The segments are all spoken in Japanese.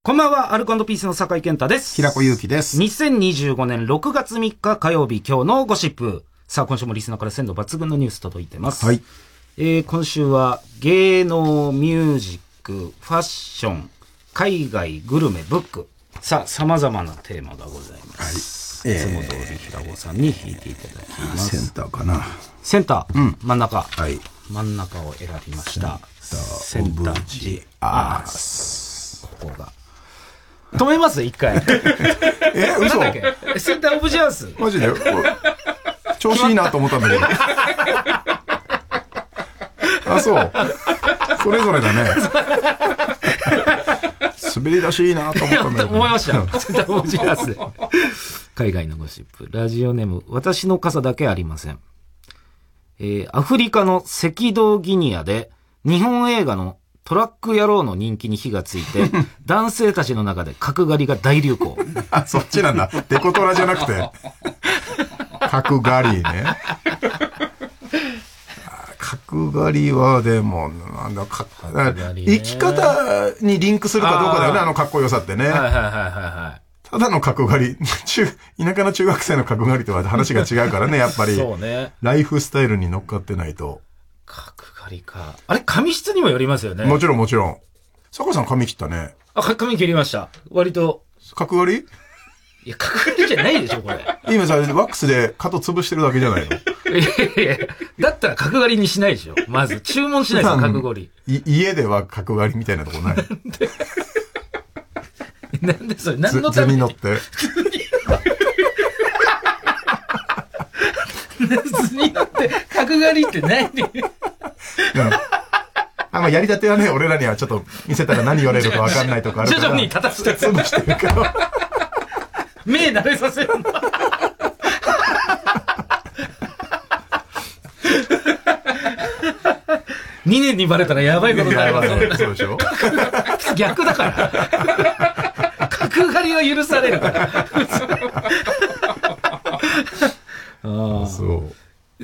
こんばんは、アルコ&ピースの酒井健太です。 平子祐希です。 2025年6月3日火曜日、今日のゴシップ。さあ、今週もリスナーから鮮度抜群のニュース届いてます。 はい。 今週は芸能、ミュージック、ファッション、海外、グルメ、ブック。さあ、様々なテーマがございます。はい。いつも通り平子さんに弾いていただきます。 センターかな。 センター、 うん、 真ん中。 はい。 真ん中を選びました。 センタージアース。 ここが。止めます一回。 嘘なんだっけセンターオブジアース。 マジで調子いいなと思ったんだけど。あ、そう。それぞれだね。滑り出しいいなと思ったんだけど。 思いました。センターオブジアースで。海外のゴシップ。ラジオネーム、私の傘だけありません。アフリカの赤道ギニアで、日本映画のトラック野郎の人気に火がついて、男性たちの中で角刈りが大流行。 あ、そっちなんだ。デコトラじゃなくて。角刈りね。角刈りはでも、なんだ、生き方にリンクするかどうかだよね、あのかっこよさってね。 はいはいはいはい。 ただの角刈り、田舎の中学生の角刈りとは話が違うからね、やっぱり。 そうね。 ライフスタイルに乗っかってないと。 角刈りか。あれ、髪質にもよりますよね。 もちろんもちろん。坂さん髪切ったね。 あ、髪切りました。割と。 角刈り？ いや、角刈りじゃないでしょ、これ。 今さ、ワックスで角潰してるだけじゃないの？ いやいや、だったら角刈りにしないでしょ。まず、注文しないですよ、角刈り。 家では角刈りみたいなとこない？ なんでそれ、何のために図に乗って。 図に乗って、角刈りって何？ やりたてはね、俺らにはちょっと見せたら何言われるか分かんないとかあるから。 徐々に立たせて潰してるから。 目慣れさせるんだ。2年にバレたらやばいことになりますよ。 そうでしょ？ 逆だから。角刈りは許されるから。 ああ、そう。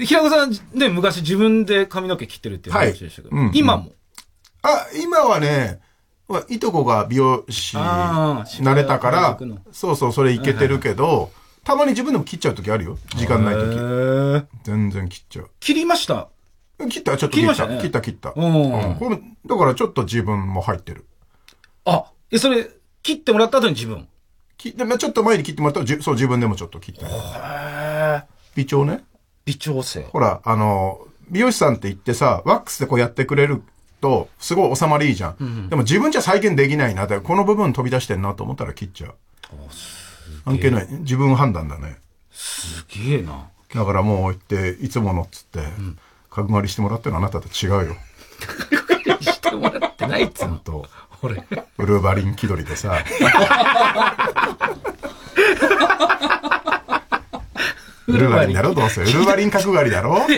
平子さんね、昔自分で髪の毛切ってるっていう話でしたけど、今も。 今はね、いとこが美容師慣れたから、そうそう、それいけてるけど、たまに自分でも切っちゃう時あるよ。時間ない時。全然切っちゃう。 切りました。 切った、ちょっと切った。切った。これだからちょっと自分も入ってる。 あ、それ、切ってもらった後に自分。 ちょっと前に切ってもらったら、そう、自分でもちょっと切ってもらった。微調ね。 微調整。 ほら、美容師さんって言ってさ、ワックスでこうやってくれると、すごい収まりいいじゃん。でも自分じゃ再現できないなって、この部分飛び出してんなと思ったら切っちゃう。関係ない。自分判断だね。 すげえな。 だからもう言って、いつものっつって、角刈りしてもらってるのあなたと違うよ。 角刈りしてもらってないっつうの。俺。 ウルヴァリン気取りでさ。ウルヴァリンだろどうせ。ウルヴァリン角刈りだろ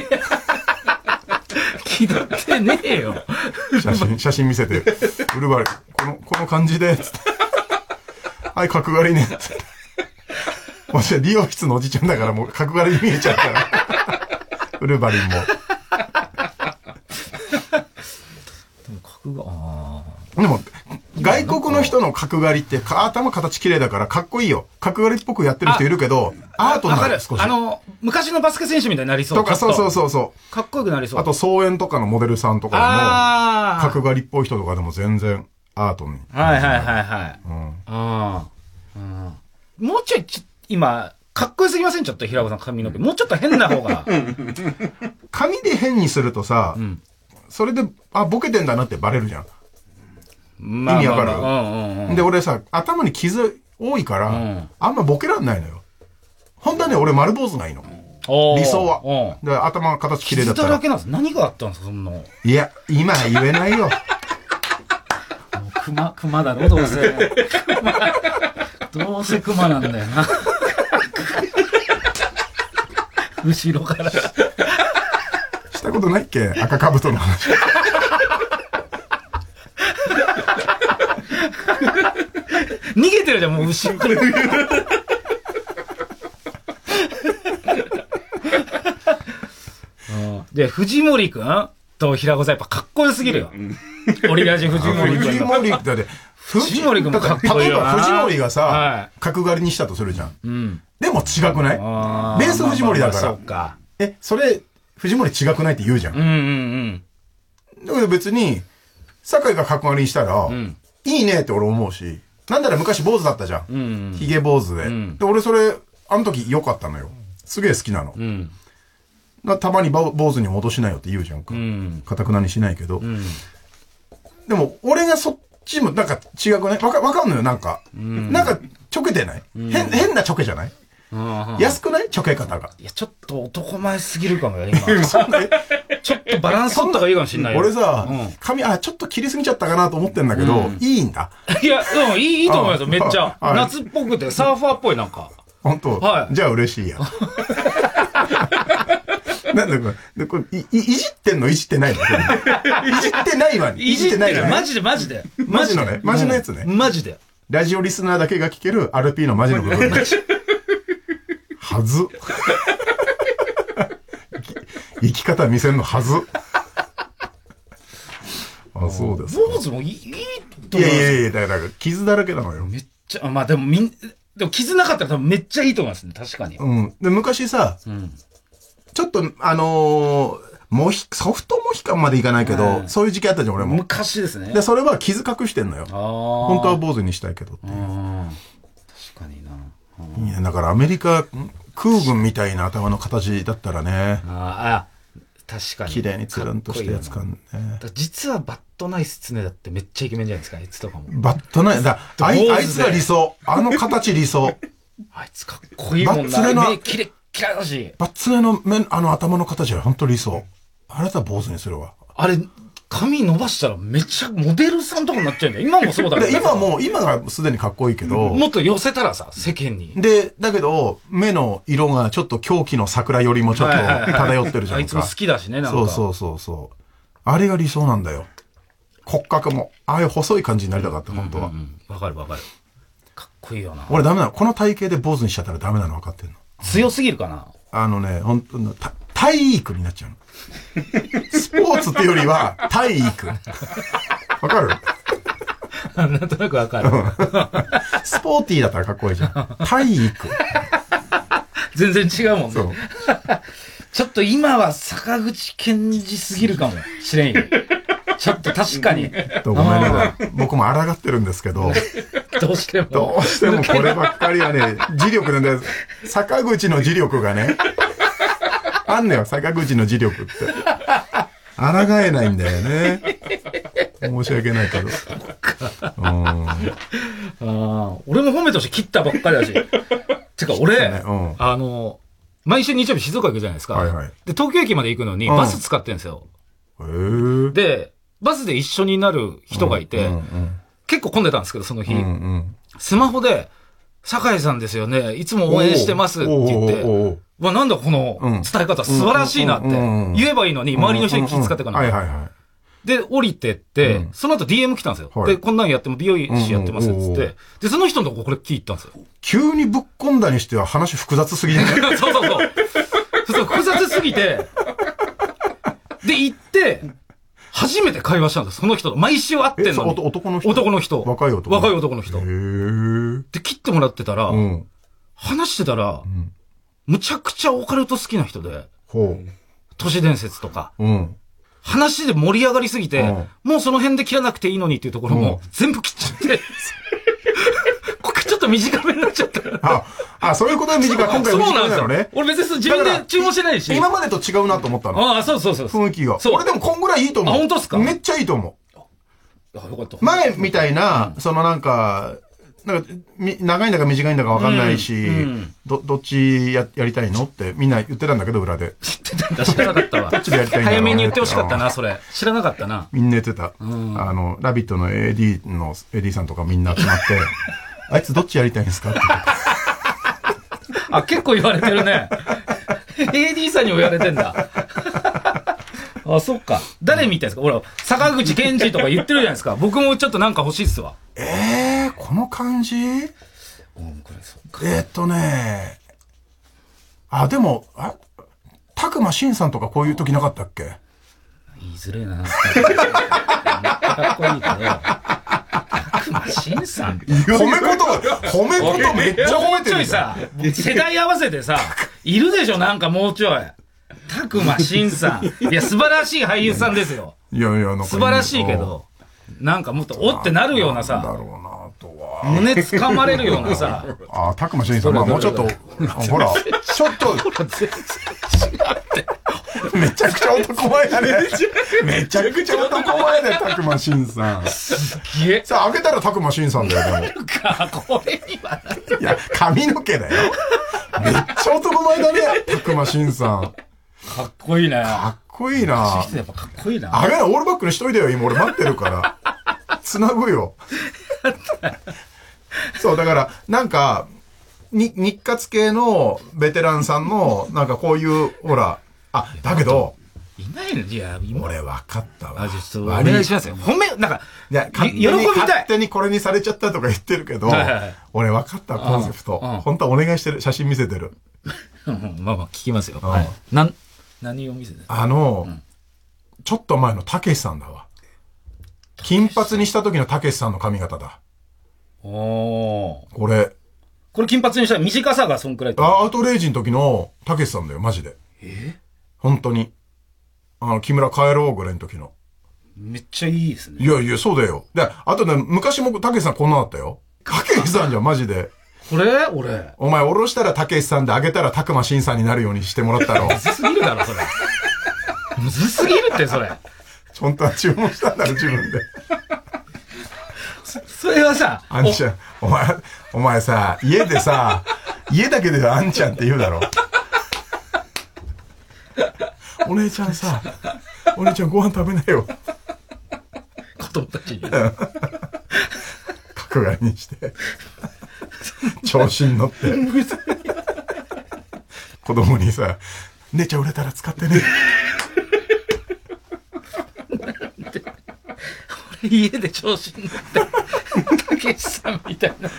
気取ってねえよ。 写真見せて。ウルヴァリン、この感じで、つって。はい、角刈りね。もし美容室のおじちゃんだからもう角刈りに見えちゃうから。ウルヴァリンも。でも、外国の人の角刈りって頭形綺麗だからかっこいいよ。角刈りっぽくやってる人いるけど、アートになる少し。 昔のバスケ選手みたいになりそう。 とか、そう。 かっこよくなりそう。 あと、草園とかのモデルさんとかでも、角刈りっぽい人とかでも全然アートに。 はい。もうちょい、今、かっこよすぎません？ちょっと平子さん髪の毛。もうちょっと変な方が。 髪で変にするとさ、それで、ボケてんだなってバレるじゃん。意味わかる？で、俺さ、頭に傷多いから、あんまボケらんないのよ。本当はね、俺丸坊主がいいの。理想は。で、頭形綺麗だったら。 傷だらけなんです。何があったんですか、そんな。 いや、今言えないよ。 熊だろ、どうせ。どうせ熊なんだよな。後ろから。 したことないっけ？赤かぶとの話。 逃げてるじゃん、もう後ろから。で、藤森くんと平子さんやっぱかっこよすぎるよ。 オリラジ藤森君。 藤森だって、 藤森君もかっこいいよな。 例えば藤森がさ、 はい、 角刈りにしたとするじゃん。 うん。 でも違くない？ベース藤森だから。 そうか。 それ、藤森違くないって言うじゃん。 うんうんうん。 だけど別に、酒井が角刈りにしたら、いいねって俺思うし、なんなら昔坊主だったじゃん。ヒゲ坊主で。で、俺それ、あの時良かったのよ。すげえ好きなの。たまに坊主に戻しなよって言うじゃんか。かたくなにしないけど。でも、俺がそっちもなんか違くない？わかんのよ、なんか。なんか、ちょけてない？変なちょけじゃない？安くない？ちょけ方が。 いや、ちょっと男前すぎるかもよ、今。ちょっとバランス取った方がいいかもしんないよ。 俺さ、髪、ちょっと切りすぎちゃったかなと思ってんだけど、いいんだ。 いや、いいと思いますよ、めっちゃ。夏っぽくて、サーファーっぽいなんか。 本当？はい。じゃあ嬉しいや。なんだこれ、いじってんの？いじってないの？いじってないわ。 いじってないよ。マジで。マジのね。マジのやつね。 マジで。 ラジオリスナーだけが聞ける RP のマジの部分ね。はず。生き方見せんのはず。そうです。 坊主もいいと思います。いや、だから傷だらけなのよ。 めっちゃ、まあでも傷なかったら多分めっちゃいいと思いますね、確かに。 で、昔さ、ちょっと、ソフトモヒカンまでいかないけど、そういう時期あったじゃん、俺も。 昔ですね。 で、それは傷隠してんのよ。本当は坊主にしたいけどっていう。 確かにな。 いや、だからアメリカ空軍みたいな頭の形だったらね。 確かに。 綺麗につるんとしたやつかね。 実はバッドナイス常だってめっちゃイケメンじゃないですか、あいつとかも。 バッドナイス、あいつが理想。あの形理想。 あいつかっこいいもんな。目キレッキラだし。 バッツネの頭の形は本当理想。あれだったら坊主にするわ。 あれ、髪伸ばしたらめっちゃモデルさんとかになっちゃうんだよ。今もそうだけど。今がすでにかっこいいけど。 もっと寄せたらさ、世間に。 で、だけど、目の色がちょっと狂気の桜よりもちょっと漂ってるじゃんか。 あいつも好きだしね、なんか。そう。あれが理想なんだよ。骨格も。ああいう細い感じになりたかった、本当は。 わかる。かっこいいよな。 俺ダメなの。この体型で坊主にしちゃったらダメなの分かってんの。 強すぎるかな。 本当の、体育になっちゃうの。スポーツってよりは、体育。わかる？ なんとなくわかる。 スポーティーだったらかっこいいじゃん。体育。 全然違うもんね。そう。ちょっと今は坂口健二すぎるかもしれんよ。ちょっと確かに。 ごめんね。僕も抗ってるんですけど。 どうしてもこればっかりはね、磁力なんだよ。坂口の磁力がね。あんのよ、坂口の磁力って。抗えないんだよね。申し訳ないけど。 俺も褒めとして切ったばっかりだし。てか俺、毎週日曜日静岡行くじゃないですか。で、東京駅まで行くのにバス使ってるんですよ。で、バスで一緒になる人がいて、結構混んでたんですけど、その日。スマホで、酒井さんですよね、いつも応援してますって言って、なんだこの伝え方素晴らしいなって言えばいいのに、周りの人に気遣ってかな。で、降りてって、その後 DM 来たんですよ。で、こんなんやっても美容師やってますっつって。で、その人のとここれ聞いたんですよ。 急にぶっ込んだにしては話複雑すぎる。 そう。複雑すぎて、で、行って、初めて会話したんです、その人と。毎週会ってんのに。 男の人？ 男の人。 若い男の人。で、切ってもらってたら、話してたら、むちゃくちゃオカルト好きな人で、都市伝説とか、話で盛り上がりすぎて、もうその辺で切らなくていいのにっていうところも全部切っちゃって、これちょっと短めになっちゃった。 そういうことで短い。今回短めなのね。 俺別に自分で注文してないし。 今までと違うなと思ったの。 そう。 雰囲気が。俺でもこんぐらいいいと思う。 本当ですか？ めっちゃいいと思う。よかった。 前みたいな、なんか、長いんだか短いんだか分かんないし、どっちやりたいのってみんな言ってたんだけど、裏で。 知ってたんだ、知らなかったわ。 どっちでやりたいんだろう。 早めに言ってほしかったな、それ。知らなかったな。 みんな言ってた。ラビットの AD さんとかみんな集まって、あいつどっちやりたいんですかって言ってた。結構言われてるね。AD さんにも言われてんだ。そっか。誰みたいですか？ほら、坂口健二とか言ってるじゃないですか。僕もちょっとなんか欲しいっすわ。 この感じ？でも、たくましんさんとかこういう時なかったっけ？ 言いづれえな。めっちゃかっこいいけど。佐久間慎さん。 褒め言めっちゃ褒めてるじゃん。 もうちょいさ、世代合わせてさ、いるでしょなんかもうちょい。佐久間慎さん。いや、素晴らしい俳優さんですよ。 いや、なんか素晴らしいけど、なんかもっとおってなるようなさ、 なんだろうなとは。 胸掴まれるようなさ。 あ、佐久間慎さん、まあもうちょっと、ほら、ちょっと、めちゃくちゃ男前だね。めちゃくちゃ男前だよ、佐久間慎さん。 すげえ。 さあ、開けたら佐久間慎さんだよ、でも。 これにはない。 いや、髪の毛だよ。めっちゃ男前だね、佐久間慎さん。 かっこいいね。 かっこいいな。 やっぱかっこいいな。 あれな、オールバックにしといてよ、今俺待ってるから。つなぐよ。そう、だから、なんか、日活系のベテランさんの、なんかこういう、ほら、あ、だけど、 いないのいや、今。 俺分かったわ。 ちょっとお願いしますよ。なんか、 いや、 喜びたい。 勝手にこれにされちゃったとか言ってるけど、俺分かったコンセプト。本当はお願いしてる。写真見せてる。 まあまあ、聞きますよ。はい。何を見せてるちょっと前のたけしさんだわ。金髪にした時のたけしさんの髪型だ。これ金髪にしたら短さがそんくらい。 アウトレイジの時のたけしさんだよ、マジで。本当に。木村カエローぐらいの時の。 めっちゃいいですね。 いや、そうだよ。で、あとね、昔もたけしさんこんなだったよ。たけしさんじゃん、マジで。 俺お前、下ろしたらたけしさんで、上げたらたくましんさんになるようにしてもらったろ。 むずすぎるだろ、それ。むずすぎるって、それ。 本当は注文したんだろ、自分で。 それはさ、 あんちゃん、お前さ、家でさ、家だけであんちゃんって言うだろ。お姉ちゃんさ、お姉ちゃんご飯食べなよ。 子供たちに。 角刈りにして。調子に乗って。子供にさ、姉ちゃん売れたら使ってね。 俺家で調子に乗って、たけしさんみたいな。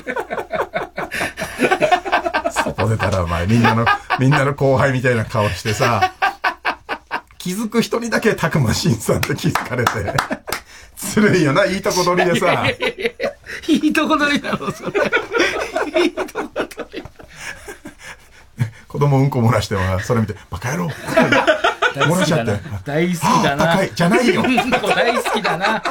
外出たらお前、みんなの後輩みたいな顔してさ、気づく人にだけたくましんさんって気づかれて。ずるいよな、いいとこ取りでさ。 いいとこ取りだろ、それ。いいとこ取り。 子供うんこ漏らしては、それ見て、バカ野郎。漏らしちゃって。 大好きだな。 高い、じゃないよ。 うんこ大好きだな。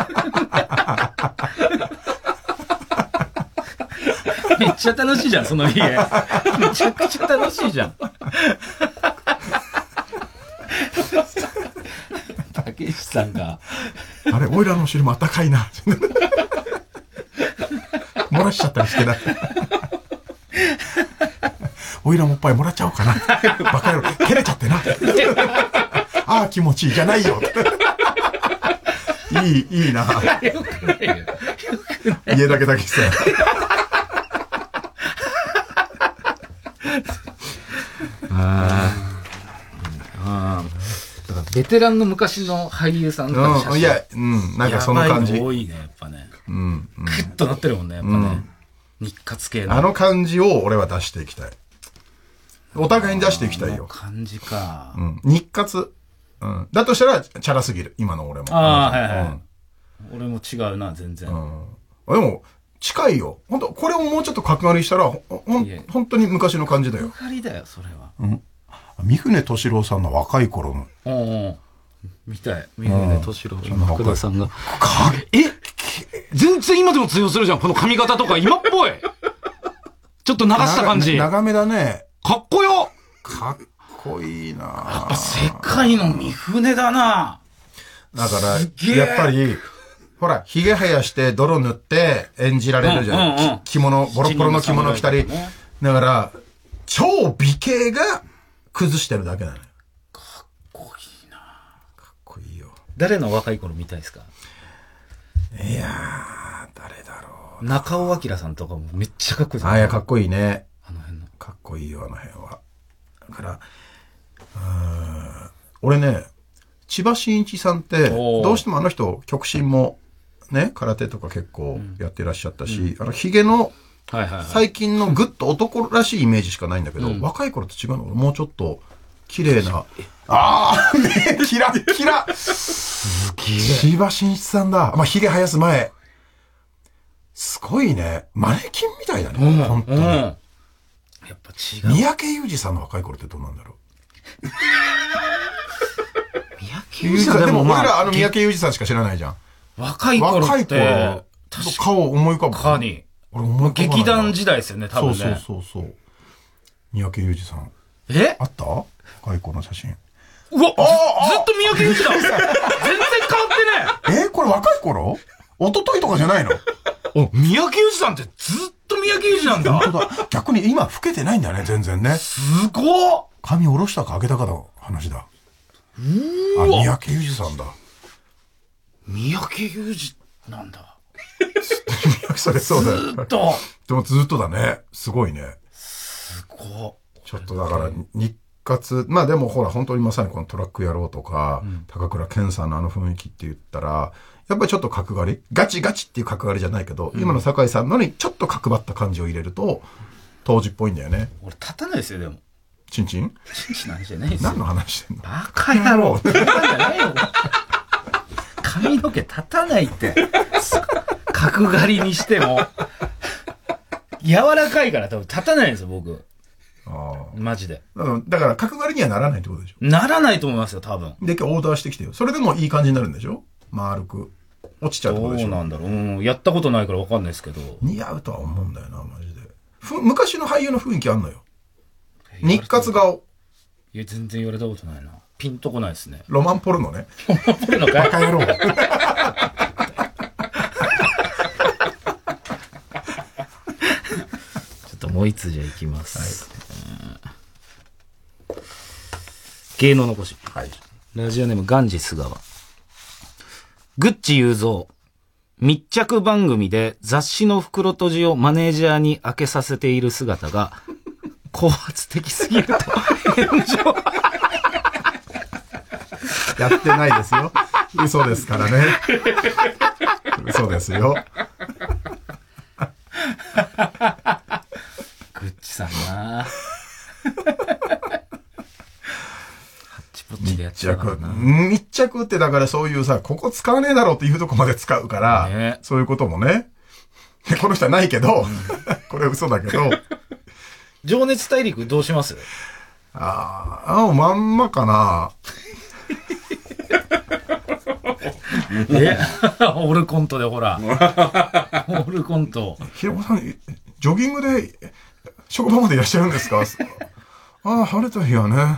めっちゃ楽しいじゃん、その家。めちゃくちゃ楽しいじゃん。たけしさんが。 あれ、おいらのお尻もあったかいな。漏らしちゃったりしてない。おいらもおっぱいもらっちゃおうかな。バカ野郎、照れちゃってな。ああ、気持ちいいじゃないよ。いいな。 よくないよ。 家だけだけさ。 だからベテランの昔の俳優さんとかいや、なんかその感じ。 多いね、やっぱね。クッとなってるもんね、やっぱね。日活系の。 あの感じを俺は出していきたい。お互いに出していきたいよ。 感じか。 日活。だとしたら、チャラすぎる。今の俺も。 はいはい。俺も違うな、全然。 でも、近いよ。本当これをもうちょっと角刈りしたら、本当に昔の感じだよ。 角刈りだよ、それは。 三船敏郎さんの若い頃の。 見たい。三船敏郎さんの福田さんが。全然今でも通用するじゃん、この髪型とか今っぽい。ちょっと流した感じ。 長めだね。 かっこよ。 かっこいいな。 やっぱ世界の三船だな。 だから、やっぱり、ほら、髭生やして泥塗って演じられるじゃん。着物、ボロボロの着物着たり。だから、超美形が崩してるだけなのよ。 かっこいいな。 かっこいいよ。 誰の若い頃見たいですか？ いやー、誰だろう。 中尾明さんとかもめっちゃかっこいいですね。いや、かっこいいね。 あの辺の。 かっこいいよ、あの辺は。だから、俺ね、千葉真一さんって、どうしてもあの人、極真も、ね、空手とか結構やってらっしゃったし、髭の、最近のぐっと男らしいイメージしかないんだけど、若い頃と違うのもうちょっと、 綺麗な。ね、キラキラ。 すげえ。 千葉真一さんだ。まあ、髭生やす前。すごいね。マネキンみたいだね。本当に。やっぱ違う。 三宅裕二さんの若い頃ってどうなんだろう。 三宅裕二さんでも俺ら三宅裕二さんしか知らないじゃん。 若い頃って。 顔思い浮かぶ。 確かに。 俺思い浮かぶ。 劇団時代ですよね、多分ね。 そう。三宅裕二さん。あった若い頃の写真。 うわずっと三宅裕二だ全然変わってねこれ若い頃一昨日とかじゃないの三宅裕二さんってずっと三宅裕二なんだ。 本当だ。逆に今老けてないんだね、全然ね。 すごっ。 髪下ろしたか上げたかの話だ。三宅裕二さんだ。 三宅裕二なんだ。 それそうだよ。 ずっと。 でもずっとだね。すごいね。 すごっ。 ちょっとだから日活、まあでもほら本当にまさにこのトラック野郎とか、高倉健さんのあの雰囲気って言ったら、やっぱりちょっと角刈りガチガチっていう角刈りじゃないけど、今の酒井さんのにちょっと角張った感じを入れると、当時っぽいんだよね。 俺立たないですよ、でも。 チンチンなんじゃないですよ。 何の話してんのバカ野郎。立たんじゃないよ。髪の毛立たないって。角刈りにしても。柔らかいから多分立たないんですよ、僕。マジで。 だから角刈りにはならないってことでしょ。 ならないと思いますよ、多分。 で、オーダーしてきてよ。それでもいい感じになるんでしょ丸く。落ちちゃうってことでしょ。 そうなんだろう。やったことないから分かんないですけど。 似合うとは思うんだよな、マジで。昔の俳優の雰囲気あんのよ。日活顔。 いや、全然言われたことないな。ピンとこないですね。 ロマンポルノね。 ロマンポルノかいバカ野郎。ちょっともう一つじゃいきます。芸能の腰。ラジオネームガンジス川。グッチ雄三。密着番組で雑誌の袋閉じをマネージャーに開けさせている姿が高圧的すぎると炎上。 やってないですよ。嘘ですからね。嘘ですよ。 グッチさんな。 密着ってだからそういうさ、ここ使わねえだろうっていうとこまで使うから、ね、そういうこともね。この人はないけど、これ嘘だけど。 情熱大陸どうします？ まんまかな。 オールコントでほら。オールコント。 ひろこさん、ジョギングで職場までいらっしゃるんですか？晴れた日はね。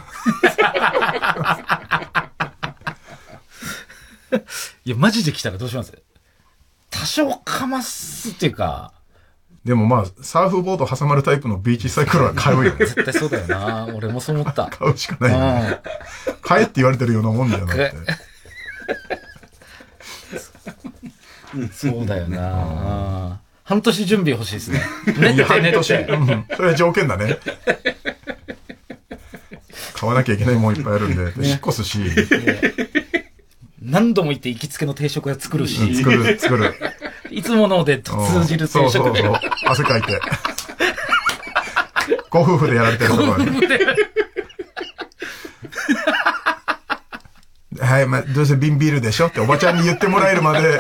いや、マジで来たらどうします？多少かますっていうか。 でもまあ、サーフボード挟まるタイプのビーチサイクルは買うよね。 絶対そうだよな。俺もそう思った。 買うしかないよね。買えって言われてるようなもんだよなって。 そうだよな。半年準備欲しいですね。練って。 それは条件だね。買わなきゃいけないもんいっぱいあるんで、引っ越すし。 何度も行って行きつけの定食屋作るし。 作る。 いつもので通じる定食。 そう。汗かいて。ご夫婦でやられてるところに。はい、どうせ瓶ビールでしょっておばちゃんに言ってもらえるまで。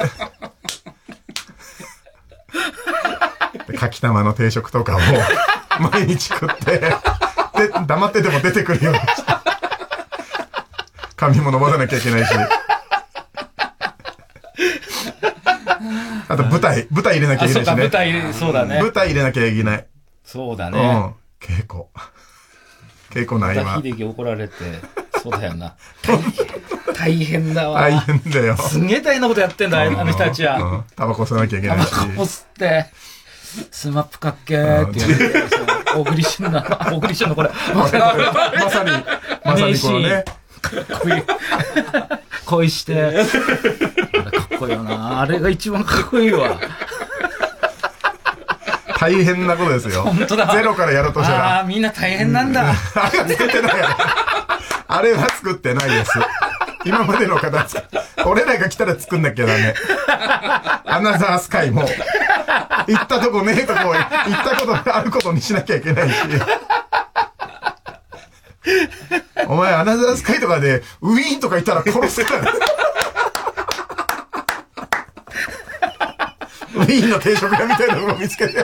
かきたまの定食とかを毎日食って、で、黙ってでも出てくるようにして。髪も伸ばさなきゃいけないし。あと舞台入れなきゃいけないしね。 そうだね。 舞台入れなきゃいけない。 そうだね。 稽古ないわ。 秀樹怒られて、そうだよな。大変だわ。 大変だよ。 すげえ大変なことやってんだ、あの人たちは。 タバコ吸わなきゃいけないし。 タバコ吸って、スマップかっけーって言われて、小栗旬のこれ。 まさにこのね。 かっこいい。恋して。かっこいいよな。あれが一番かっこいいわ。 大変なことですよ。 本当だ。 ゼロからやろうとしたら。 みんな大変なんだ。 あれは作ってないです。今までの方、俺らが来たら作んなきゃダメ。アナザースカイも、行ったとこねえとこ、行ったことあることにしなきゃいけないし。 お前アナザースカイとかでウィーンとか言ったら殺すから。ウィーンの定食屋みたいなのを見つけて。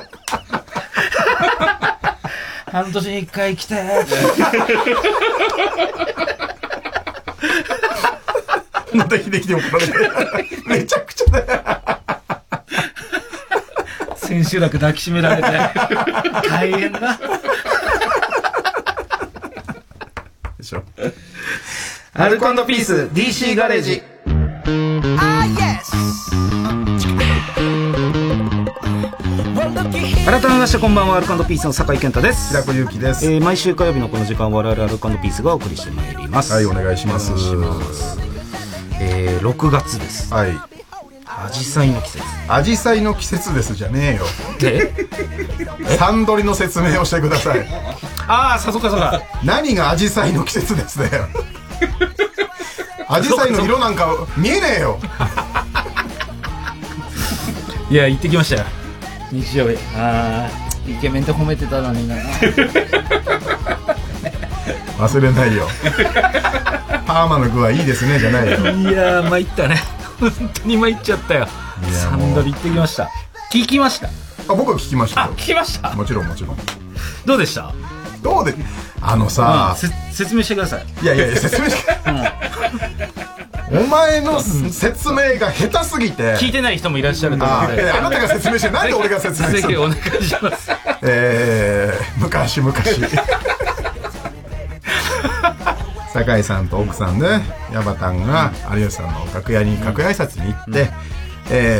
半年に一回来て野田秀樹で怒られて。めちゃくちゃだよ。 千秋楽抱きしめられて。大変だ。 でしょ。 アルコ&ピース DC ガレージ。改めましてこんばんは、アルコ&ピースの酒井健太です。 平子祐希です。 毎週火曜日のこの時間我々アルコ&ピースがお送りしてまいります。 はい、お願いします。 6月です。 はい。 アジサイの季節。 アジサイの季節ですじゃねえよ。サンドリの説明をしてください。 ああ、そうかそうか。 何がアジサイの季節ですだよ。アジサイの色なんか見えねえよ。 いや、行ってきましたよ、日曜日。ああ、イケメンって褒めてたのにな。 忘れないよ。パーマの具合いいですねじゃないよ。 いやー、参ったね。本当に参っちゃったよ。サンドリ行ってきました。聞きました。 あ、僕は聞きましたよ。 あ、聞きました。 もちろんもちろん。 どうでした？ どうで、さ、 説明してください。 いや説明して、お前の説明が下手すぎて聞いてない人もいらっしゃると思うので、 あなたが説明してなんで俺が説明するの？ ぜひお願いします。 昔酒井さんと奥さんでヤバタンが有吉さんの楽屋に挨拶に行って、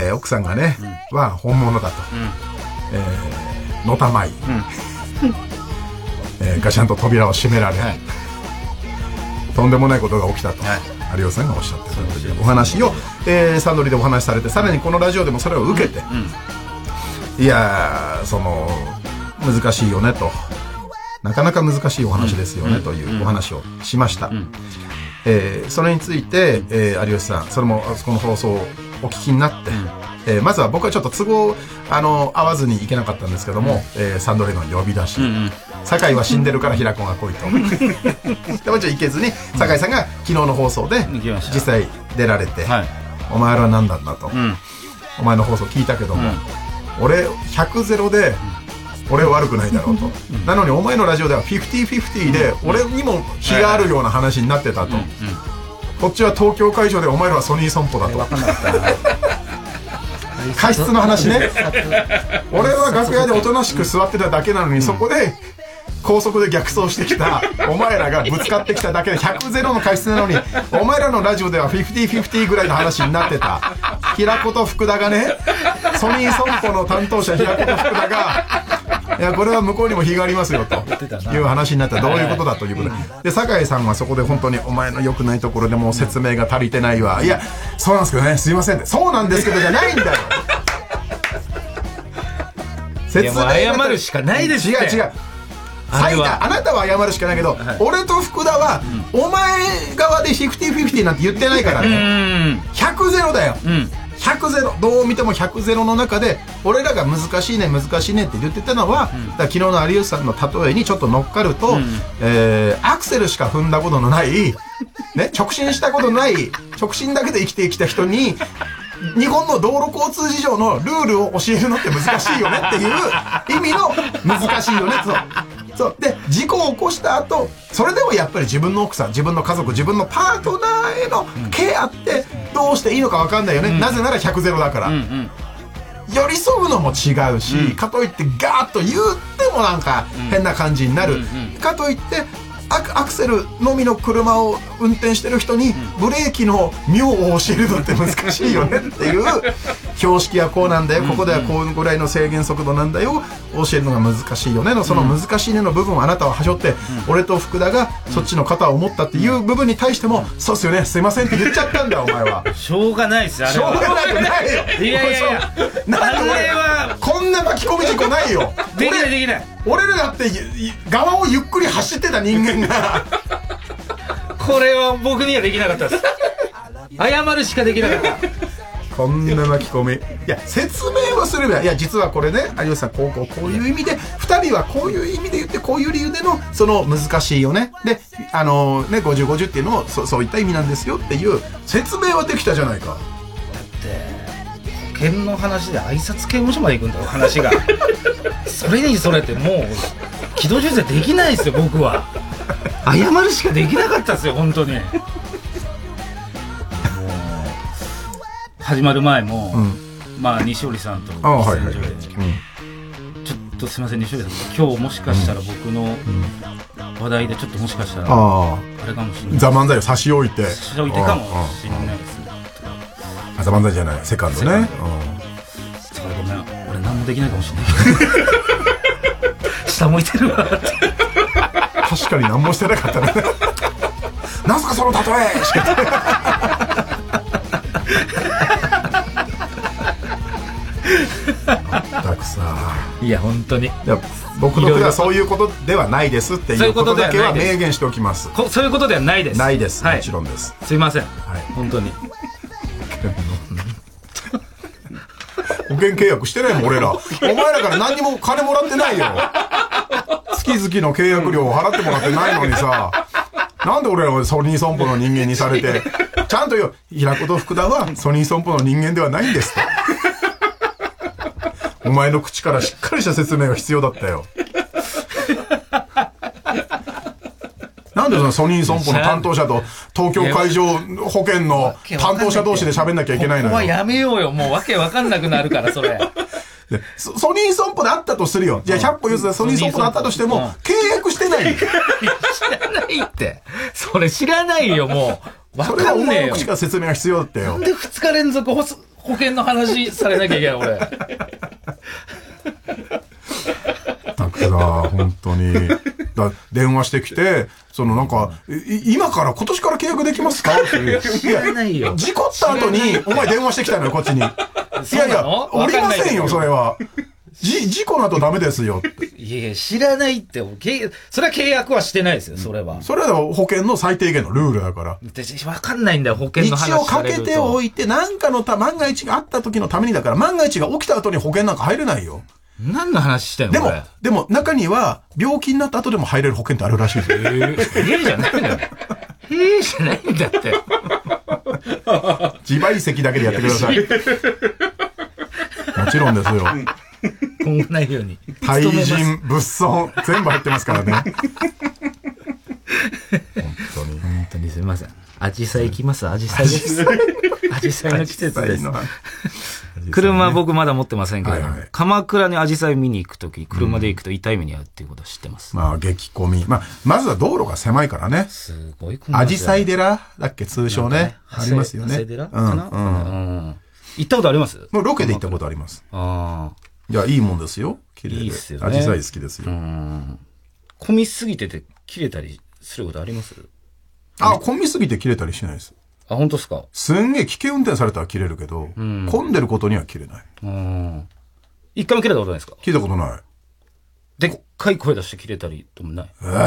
奥さんがね、は本物だと、のたまい、ガシャンと扉を閉められ、とんでもないことが起きたと、有吉さんがおっしゃってたというお話を、サンドリでお話しされて、さらにこのラジオでもそれを受けて、いやー、難しいよねと、なかなか難しいお話ですよねというお話をしました。それについて、有吉さん、それもこの放送をお聞きになって、まずは僕はちょっと都合合わずに行けなかったんですけども、サンドリの呼び出し、酒井は死んでるから平子が来いと。でもちろん行けずに、酒井さんが昨日の放送で実際出られて、お前らは何なんだと、お前の放送聞いたけども、俺100-0で俺は悪くないだろうと、なのにお前のラジオでは 50-50 で俺にも非があるような話になってたと、こっちは東京会場でお前らはソニー損保だと。過失の話ね。俺は楽屋でおとなしく座ってただけなのに、そこで高速で逆走してきたお前らがぶつかってきただけで100-0の過失なのに、お前らのラジオでは 50-50 ぐらいの話になってた。平子と福田がね、ソニー損保の担当者平子と福田が、いやこれは向こうにも非がありますよという話になったらどういうことだということで、酒井さんはそこで本当にお前の良くないところでもう説明が足りてないわ、いやそうなんですけどね、すいませんって、そうなんですけどじゃないんだよ。 説明謝るしかないですって。 違うあなたは謝るしかないけど、俺と福田は、お前側で 50-50 なんて言ってないからね。100-0だよ。100-0、どう見ても100-0の中で俺らが難しいねって言ってたのは、だから昨日の有吉さんの例えにちょっと乗っかると、アクセルしか踏んだことのない、ね、直進したことない、直進だけで生きてきた人に日本の道路交通事情のルールを教えるのって難しいよねっていう意味の難しいよね。そうで、事故を起こした後、それでもやっぱり自分の奥さん、自分の家族、自分のパートナーへのケアってどうしていいのか分かんないよね、なぜなら100-0だから、寄り添うのも違うし、かといってガーッと言ってもなんか変な感じになる、かといってアクセルのみの車を運転してる人にブレーキの妙を教えるのって難しいよねっていう、標識はこうなんだよ、ここではこうぐらいの制限速度なんだよ、教えるのが難しいよねの、その難しいねの部分をあなたははしょって、俺と福田がそっちの肩を持ったっていう部分に対しても、そうっすよね、すいませんって言っちゃったんだよお前は。 しょうがないですよ、あれは。 しょうがなくないよ。 いやなんで俺こんな巻き込み事故ないよ。 できない。 俺らだって側をゆっくり走ってた人間がこれは僕にはできなかったです。謝るしかできなかった。 こんな巻き込み。いや、説明をすれば、いや、実はこれね、有吉さん、こういう意味で、二人はこういう意味で言って、こういう理由での、その難しいよね。で、50、50っていうのも、そういった意味なんですよっていう説明はできたじゃないか。 だって保険の話で挨拶刑務所まで行くんだよ話がそれにそれってもう軌道修正できないですよ僕は。謝るしかできなかったですよ本当に。もう始まる前も、まあ西織さんとはいはい、 ちょっとすいません西織さん今日もしかしたら僕の話題でちょっともしかしたらあれかもしれない。 ザ・漫才を差し置いてかもしれないですね。 ザ・漫才じゃないセカンドね。 それごめん俺何もできないかもしれない下向いてるわって確かに何もしてなかったねなんすかその例えしか全くさ。 いや本当に僕の句はそういうことではないですっていうことだけは明言しておきます。 そういうことではないです。 ないです、もちろんです。 すいません、本当に保険契約してないもん俺ら。お前らから何にも金もらってないよ。月々の契約料を払ってもらってないのにさ、なんで俺らはソニー損保の人間にされて、ちゃんとよ、平子と福田はソニー損保の人間ではないんですと。お前の口からしっかりした説明が必要だったよ。なんでそのソニー損保の担当者と東京海上保険の担当者同士で喋んなきゃいけないのよ。 ここはやめようよ。もうわけわかんなくなるからそれ。 ソニー損保であったとするよ。じゃあ100歩譲ってソニー損保であったとしても契約してない。 知らないって。それ知らないよもう。わかんねえよ。 それはお前の口から説明が必要だったよ。 なんで2日連続保険の話されなきゃいけない俺。 だから本当に電話してきて、そのなんか今年から契約できますかっていう。 知らないよ。 事故った後にお前電話してきたのよこっちに。いやいやおりませんよそれは。事故の後ダメですよって。 いや知らないって。それは契約はしてないですよそれは。 それは保険の最低限のルールだから。 わかんないんだよ保険の話一応かけておいて何かの万が一があった時のためにだから、万が一が起きた後に保険なんか入れないよ。 何の話してんの？ でも中には病気になった後でも入れる保険ってあるらしいですよ。 じゃないんだよ。じゃないんだって。 自賠責だけでやってください。もちろんですよ。 今後ないように。 対人、物損、全部入ってますからね。本当にすみません。アジサイ行きます。アジサイです。アジサイの季節です。車僕まだ持ってませんけど、鎌倉にアジサイ見に行くとき、車で行くと痛い目に遭うっていうことは知ってます。 まあ、激混み。まずは道路が狭いからね。 すごい混み。アジサイ寺だっけ通称ね。ありますよね。 アジサイ寺かな？行ったことあります？ もうロケで行ったことあります。いや、いいもんですよ。綺麗で。いいっすよね。アジサイ好きですよ。 混みすぎてて切れたりすることあります？ 混みすぎて切れたりしないです。 本当ですか？ すんげえ危険運転されたら切れるけど、混んでることには切れない。 一回も切れたことないですか？ 聞いたことない。 でっかい声出して切れたりともない。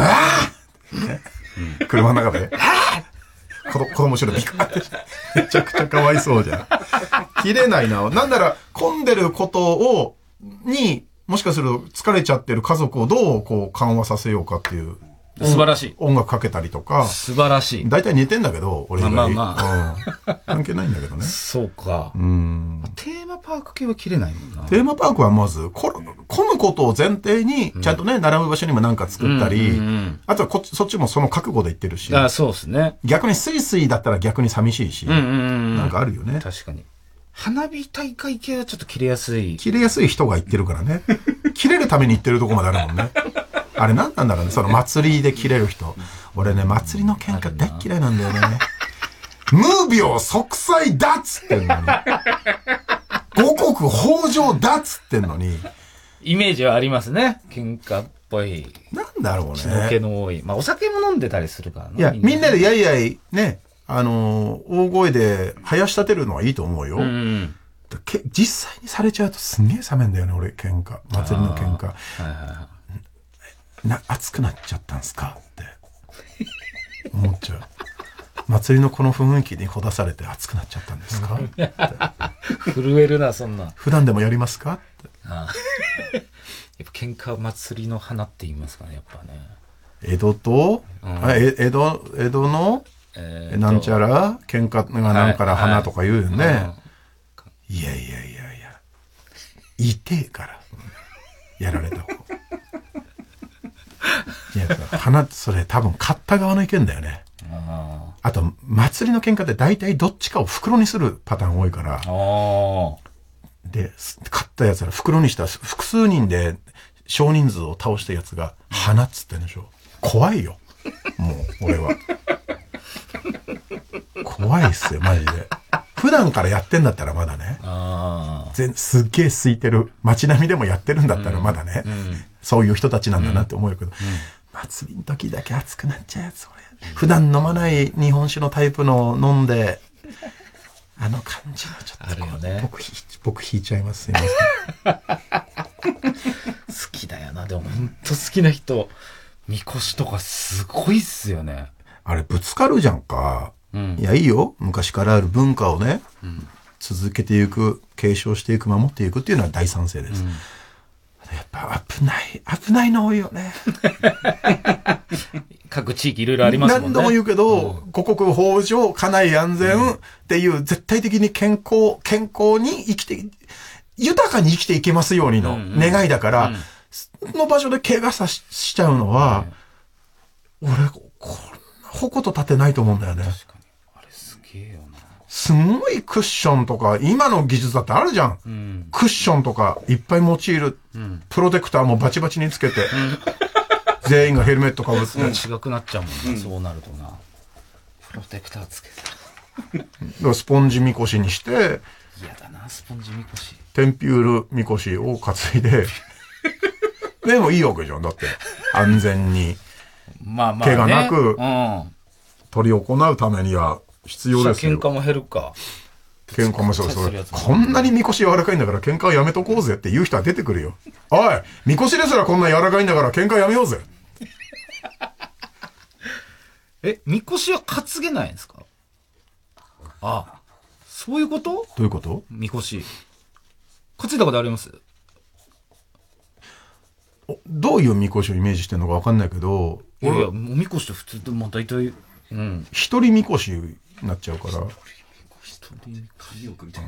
車の中で子供後ろでめちゃくちゃかわいそうじゃん。切れないな。なんなら混んでることにもしかすると疲れちゃってる家族をどうこう緩和させようかっていう。 素晴らしい。 音楽かけたりとか。 素晴らしい。 大体寝てんだけど、俺以外。 まあ。 関係ないんだけどね。 そうか。テーマパーク系は切れないもんな。 テーマパークはまず、混むことを前提に、ちゃんとね、並ぶ場所にもなんか作ったり、あとはそっちもその覚悟で言ってるし。 そうですね。 逆にスイスイだったら逆に寂しいし。なんかあるよね。 確かに。花火大会系はちょっと切れやすい。 切れやすい人が言ってるからね。切れるために言ってるとこまであるもんね。あれ何なんだろうね、その祭りで切れる人。俺ね、祭りの喧嘩大嫌いなんだよね。無病息災だっつってんのに。五穀豊穣だっつってんのに。 イメージはありますね。喧嘩っぽい。 なんだろうね。 血の気の多い。まあお酒も飲んでたりするからね。 いや、みんなでやいやいね、大声で生やし立てるのはいいと思うよ。実際にされちゃうとすんげえ冷めんだよね、俺、喧嘩。祭りの喧嘩。熱くなっちゃったんすかって思っちゃう。 祭りのこの雰囲気にほだされて熱くなっちゃったんですか？ 震えるな、そんな。 普段でもやりますか？ ああやっぱ喧嘩祭りの花って言いますかね、やっぱね。 江戸と、江戸の、なんちゃら喧嘩がなんから花とか言うよね。いや、痛えからやられた方。いや、花、それ多分買った側の意見だよね。あと、祭りの喧嘩って大体どっちかを袋にするパターン多いから。で、買ったやつら袋にした複数人で少人数を倒したやつが花っつってんでしょ。怖いよ。もう、俺は。怖いっすよ、マジで。普段からやってんだったらまだね。すっげえ空いてる街並みでもやってるんだったらまだね。そういう人たちなんだなって思うけど、祭りの時だけ熱くなっちゃうやつ、俺。普段飲まない日本酒のタイプの飲んで、あの感じのちょっと。 あるよね。 僕引いちゃいます。すいません。 好きだよな。でもほんと好きな人、みこしとかすごいっすよね。 あれぶつかるじゃんか。いや、いいよ。昔からある文化をね、続けていく、継承していく、守っていくっていうのは大賛成です。やっぱ危ないの多いよね。 各地域いろいろありますもんね。 何度も言うけど、五穀豊穣、家内安全っていう絶対的に健康に生きて、豊かに生きていけますようにの願いだから、その場所で怪我しちゃうのは、俺、こんな矛と立てないと思うんだよね。 確かに。あれすげえよな。 すごいクッションとか、今の技術だってあるじゃん。クッションとかいっぱい用いる。プロテクターもバチバチにつけて、全員がヘルメットかぶって。 違くなっちゃうもんね、そうなるとな。プロテクターつけた。スポンジみこしにして、 嫌だな、スポンジみこし。 テンピュールみこしを担いで、でもいいわけじゃん。だって、安全に。怪我なく、取り行うためには必要ですよ。 喧嘩も減るか。 喧嘩もそう。こんなにみこし柔らかいんだから喧嘩はやめとこうぜって言う人は出てくるよ。おい、みこしですらこんな柔らかいんだから喧嘩やめようぜ。 みこしは担げないんですか？そういうこと？ どういうこと？ みこし。担いだことあります？ どういうみこしをイメージしてるのか分かんないけど、 いや、おみこしって普通でも大体、 一人みこしになっちゃうから。 一人みこしみたいな。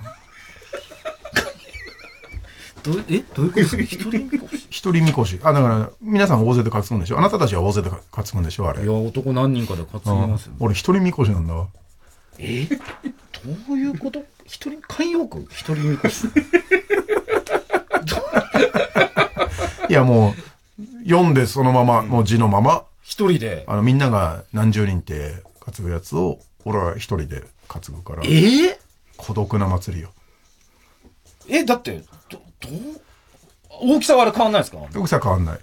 どういうことですか？一人みこし。 一人みこし。だから皆さん大勢で担ぐんでしょ？あなたたちは大勢で担ぐんでしょ？あれ。 いや、男何人かで担ぎますよ。 俺一人みこしなんだわ。 どういうこと？一人、慣用句？一人みこし。 いや、もう、読んでそのまま、もう字のまま。 一人で。 みんなが何十人って担ぐやつを、俺は一人で担ぐから。孤独な祭りよ。 だって、大きさはあれ変わんないですか？ 大きさ変わんない。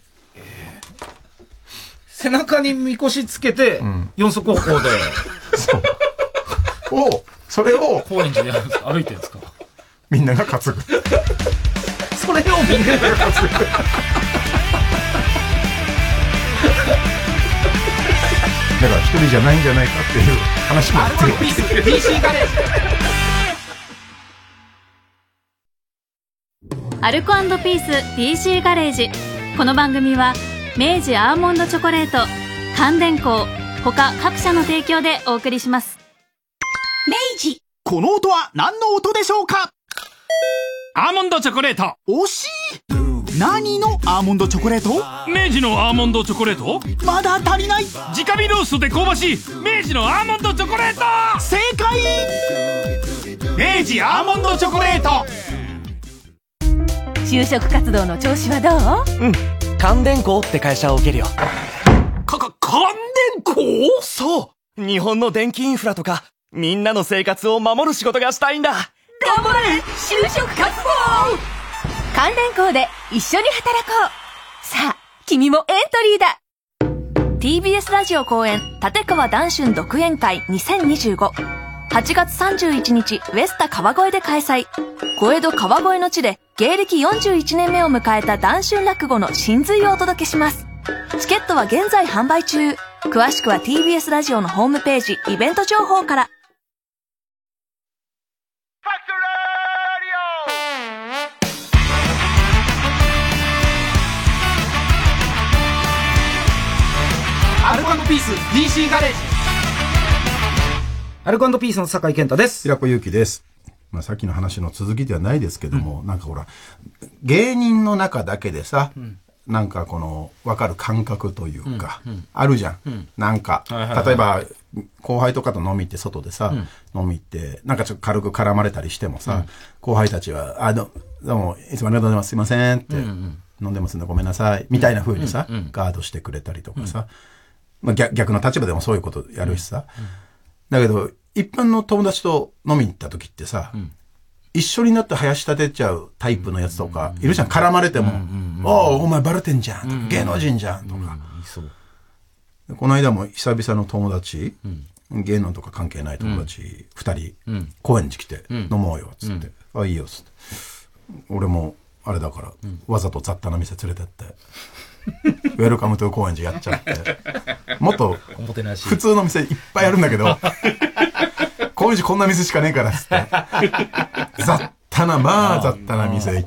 背中にみこしつけて、四足歩行で。 それを、 高円寺で歩いてるんですか？ みんなが担ぐ。 それをみんなが担ぐ。 だから一人じゃないんじゃないかっていう話もあってるわけ。 PC ガレージ。アルコ&ピース PC ガレージ。この番組は明治アーモンドチョコレート、関電工、他各社の提供でお送りします。 明治。この音は何の音でしょうか？ アーモンドチョコレート。 惜しい。何のアーモンドチョコレート？ 明治のアーモンドチョコレート。 まだ足りない。 直火ローストで香ばしい明治のアーモンドチョコレート。 正解。 明治アーモンドチョコレート。 就職活動の調子はどう？ 関電工って会社を受けるよ。 関電工？ そう、日本の電気インフラとかみんなの生活を守る仕事がしたいんだ。 頑張れ、就職活動。関電工で一緒に働こう。さあ、君もエントリーだ。 TBS ラジオ公演立川談春独演会2025、8月31日ウェスタ川越で開催。小江戸川越の地で芸歴41年目を迎えた談春落語の真髄をお届けします。チケットは現在販売中。 詳しくは TBS ラジオのホームページイベント情報から。 アルコ&ピース DC ガレージ。 アルコ&ピースの酒井健太です。 平子祐希です。まあ、さっきの話の続きではないですけども、なんかほら、芸人の中だけでさ、なんかこの、わかる感覚というか、あるじゃん。なんか、例えば、後輩とかと飲み行って外でさ、飲み行って、なんかちょっと軽く絡まれたりしてもさ、後輩たちは、どうも、いつもありがとうございます、すいませんって、飲んでますんでごめんなさい、みたいな風にさ、ガードしてくれたりとかさ、まあ、逆の立場でもそういうことやるしさ。だけど、一般の友達と飲みに行った時ってさ、一緒になって林立てちゃうタイプのやつとか、いるじゃん。絡まれても、お前バレてんじゃん。芸能人じゃん。とか。この間も久々の友達、芸能とか関係ない友達、2人、高円寺来て、飲もうよ、つって。あ、いいよ、つって。俺も、あれだから、わざと雑多な店連れてって、ウェルカムトゥ高円寺やっちゃって。もっと、普通の店いっぱいあるんだけど、高円寺こんな店しかねえからっつって。雑多な店行って、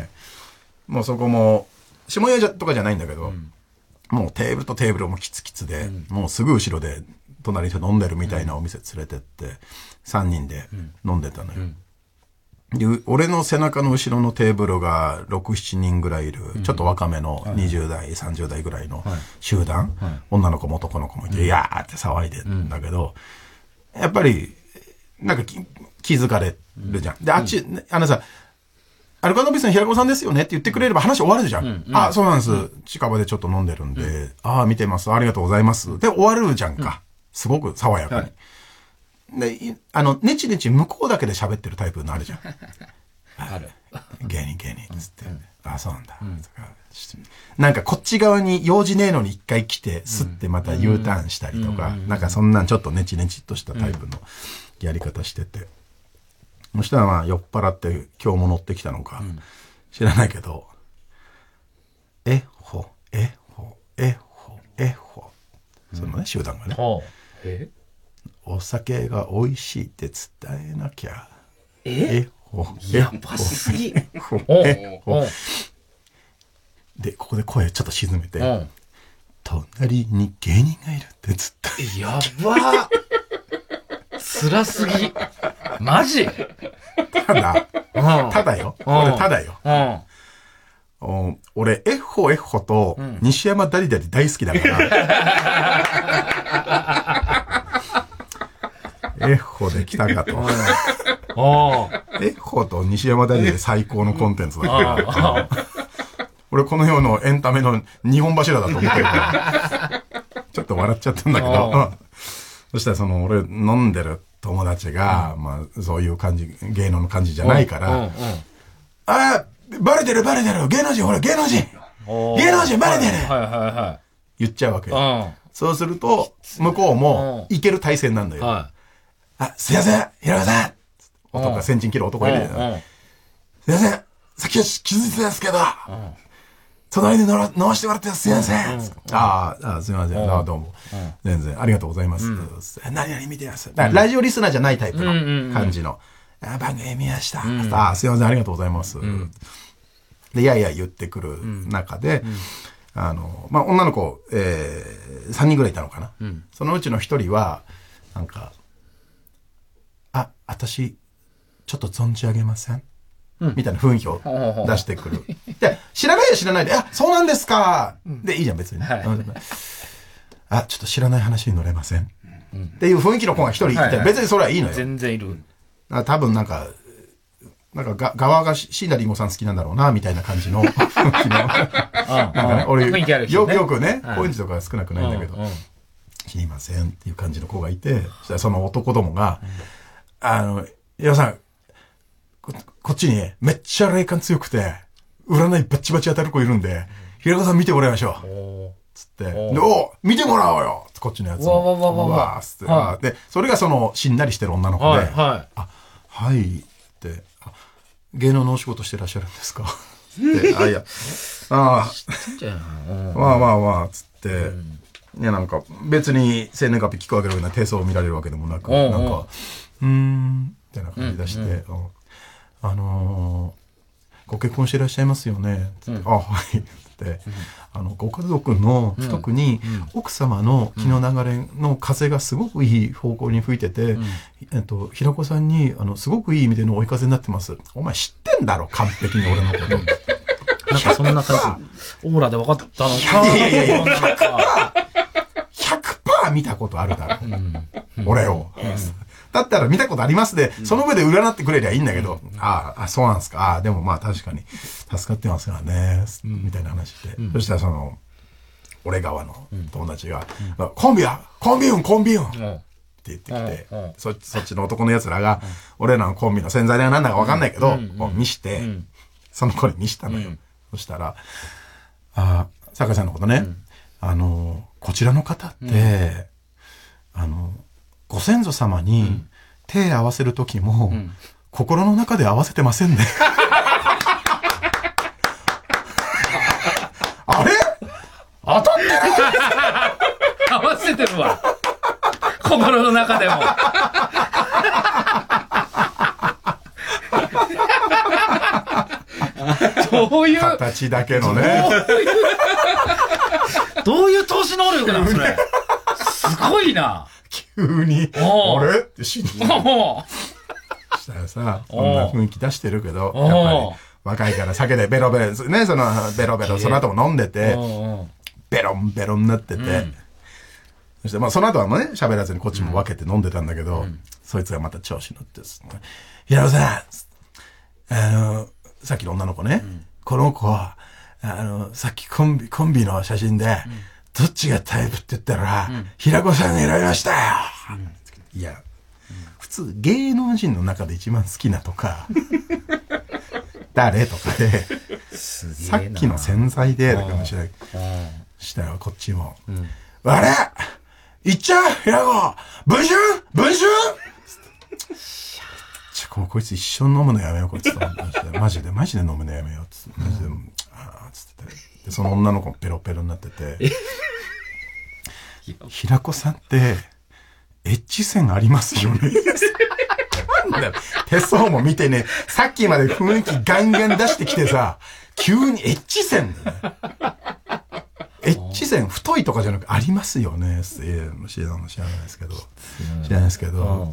もうそこも、下屋とかじゃないんだけど、もうテーブルとテーブルもキツキツで、もうすぐ後ろで隣で飲んでるみたいなお店連れてって、3人で飲んでたのよ。で、俺の背中の後ろのテーブルが6、7人ぐらいいる、ちょっと若めの20代、30代ぐらいの集団、女の子も男の子もいて、いやーって騒いでんだけど、やっぱり、なんか気づかれるじゃん。で、あっち、さ、アルコ&ピースの平子さんですよねって言ってくれれば話終わるじゃん。あ、そうなんです。近場でちょっと飲んでるんで、ああ、見てます。ありがとうございます。で、終わるじゃんか。すごく爽やかに。で、ねちねち向こうだけで喋ってるタイプのあるじゃん。ある。芸人、つって。あ、そうなんだ。なんかこっち側に用事ねえのに一回来て、すってまた U ターンしたりとか、なんかそんなんちょっとねちねちっとしたタイプのやり方してて。そしたらまあ酔っ払って今日も乗ってきたのか、知らないけど、そのね、集団がね。お酒が美味しいって伝えなきゃ。 やばすぎ。 で、ここで声ちょっと沈めて、隣に芸人がいるってつった。 やば辛すぎ。マジただよ。俺ただよ。俺、エッホと西山ダリダリ大好きだから。エッホで来たかと。エッホと西山ダリダリ最高のコンテンツだから。俺この世のエンタメの日本柱だと思ってるから。ちょっと笑っちゃったんだけど。そしたら俺飲んでる友達が、まあそういう感じ、芸能の感じじゃないから、バレてる芸能人ほら芸能人バレてる言っちゃうわけ。そうすると、向こうもいける体制になるんだよ。すいません、平川さん男が先陣切る男いる。すいません、さっきは気づいてたんですけど、隣で飲ましてもらってすいません。すいません。どうも。全然、ありがとうございます。何々見てます。ラジオリスナーじゃないタイプの感じの。番組見ました。すいません、ありがとうございます。で、いや言ってくる中で、まあ、女の子、3人ぐらいいたのかな。そのうちの1人は、なんか、私、ちょっと存じ上げませんみたいな雰囲気を出してくる。で、知らないで、そうなんですかで、いいじゃん、別に。ちょっと知らない話に乗れませんっていう雰囲気の子が1人いて、別にそれはいいのよ。 全然いる。 多分なんか側が椎名林檎さん好きなんだろうな、みたいな感じの。俺、よくね、高円寺とか少なくないんだけど、知りませんっていう感じの子がいて、そしたらその男どもが、岩さん、こっちにめっちゃ霊感強くて、占いバッチバチ当たる子いるんで、平川さん見てもらいましょう。つって、で、見てもらおうよこっちのやつ。わーつって。で、それがしんなりしてる女の子で、はいって、芸能のお仕事してらっしゃるんですかって、まあ、つって、 いやなんか別に生年月日聞くわけでもない、手相を見られるわけでもなく、なんかみたいな感じ出して、ご結婚していらっしゃいますよねつって、あ、はいって、ご家族の、特に奥様の気の流れの風がすごくいい方向に吹いてて、平子さんにすごくいい意味での追い風になってます。お前知ってんだろ完璧に俺のことなんかそんな感じオーラで分かったのか。 いや100% 見たことあるだろ、俺を、だったら見たことありますで、その上で占ってくれりゃいいんだけど、そうなんですか。でもまあ確かに助かってますからね、みたいな話で。そしたら俺側の友達が、コンビ運って言ってきて、そっちの男の奴らが、俺らのコンビの洗剤代はなんだかわかんないけど、見して、その子に見したのよ。そしたら、酒井さんのことね、こちらの方って、ご先祖様に手合わせるときも、心の中で合わせてませんね。あれ当たってる合わせてるわ。心の中でも。どういう形だけのね。 どういう投資能力なのそれ。すごいな。 急に、あれって信じて。したらさ、そんな雰囲気出してるけど、やっぱり若いから酒でベロベロ、ね、ベロベロ、その後も飲んでて、ベロンベロンになってて、そしてまあその後はもうね、喋らずにこっちも分けて飲んでたんだけど、そいつがまた調子乗って、平尾さん、さっきの女の子ね、この子は、さっきコンビの写真で、どっちがタイプって言ったら、平子さんが選びましたよ、いや、普通芸能人の中で一番好きなとか、誰とかで、さっきの洗剤で、だかもしれない。したらこっちも、あれいっちゃう平子文春こいつ一緒に飲むのやめよう、こいつと。マジで飲むのやめよう、つって。マジで、つってて。で、その女の子もペロペロになってて。平子さんって、エッチ線ありますよね。なんだよ。手相も見てね、さっきまで雰囲気ガンガン出してきてさ、急にエッチ線だね。エッチ線太いとかじゃなくありますよね。知らないですけど。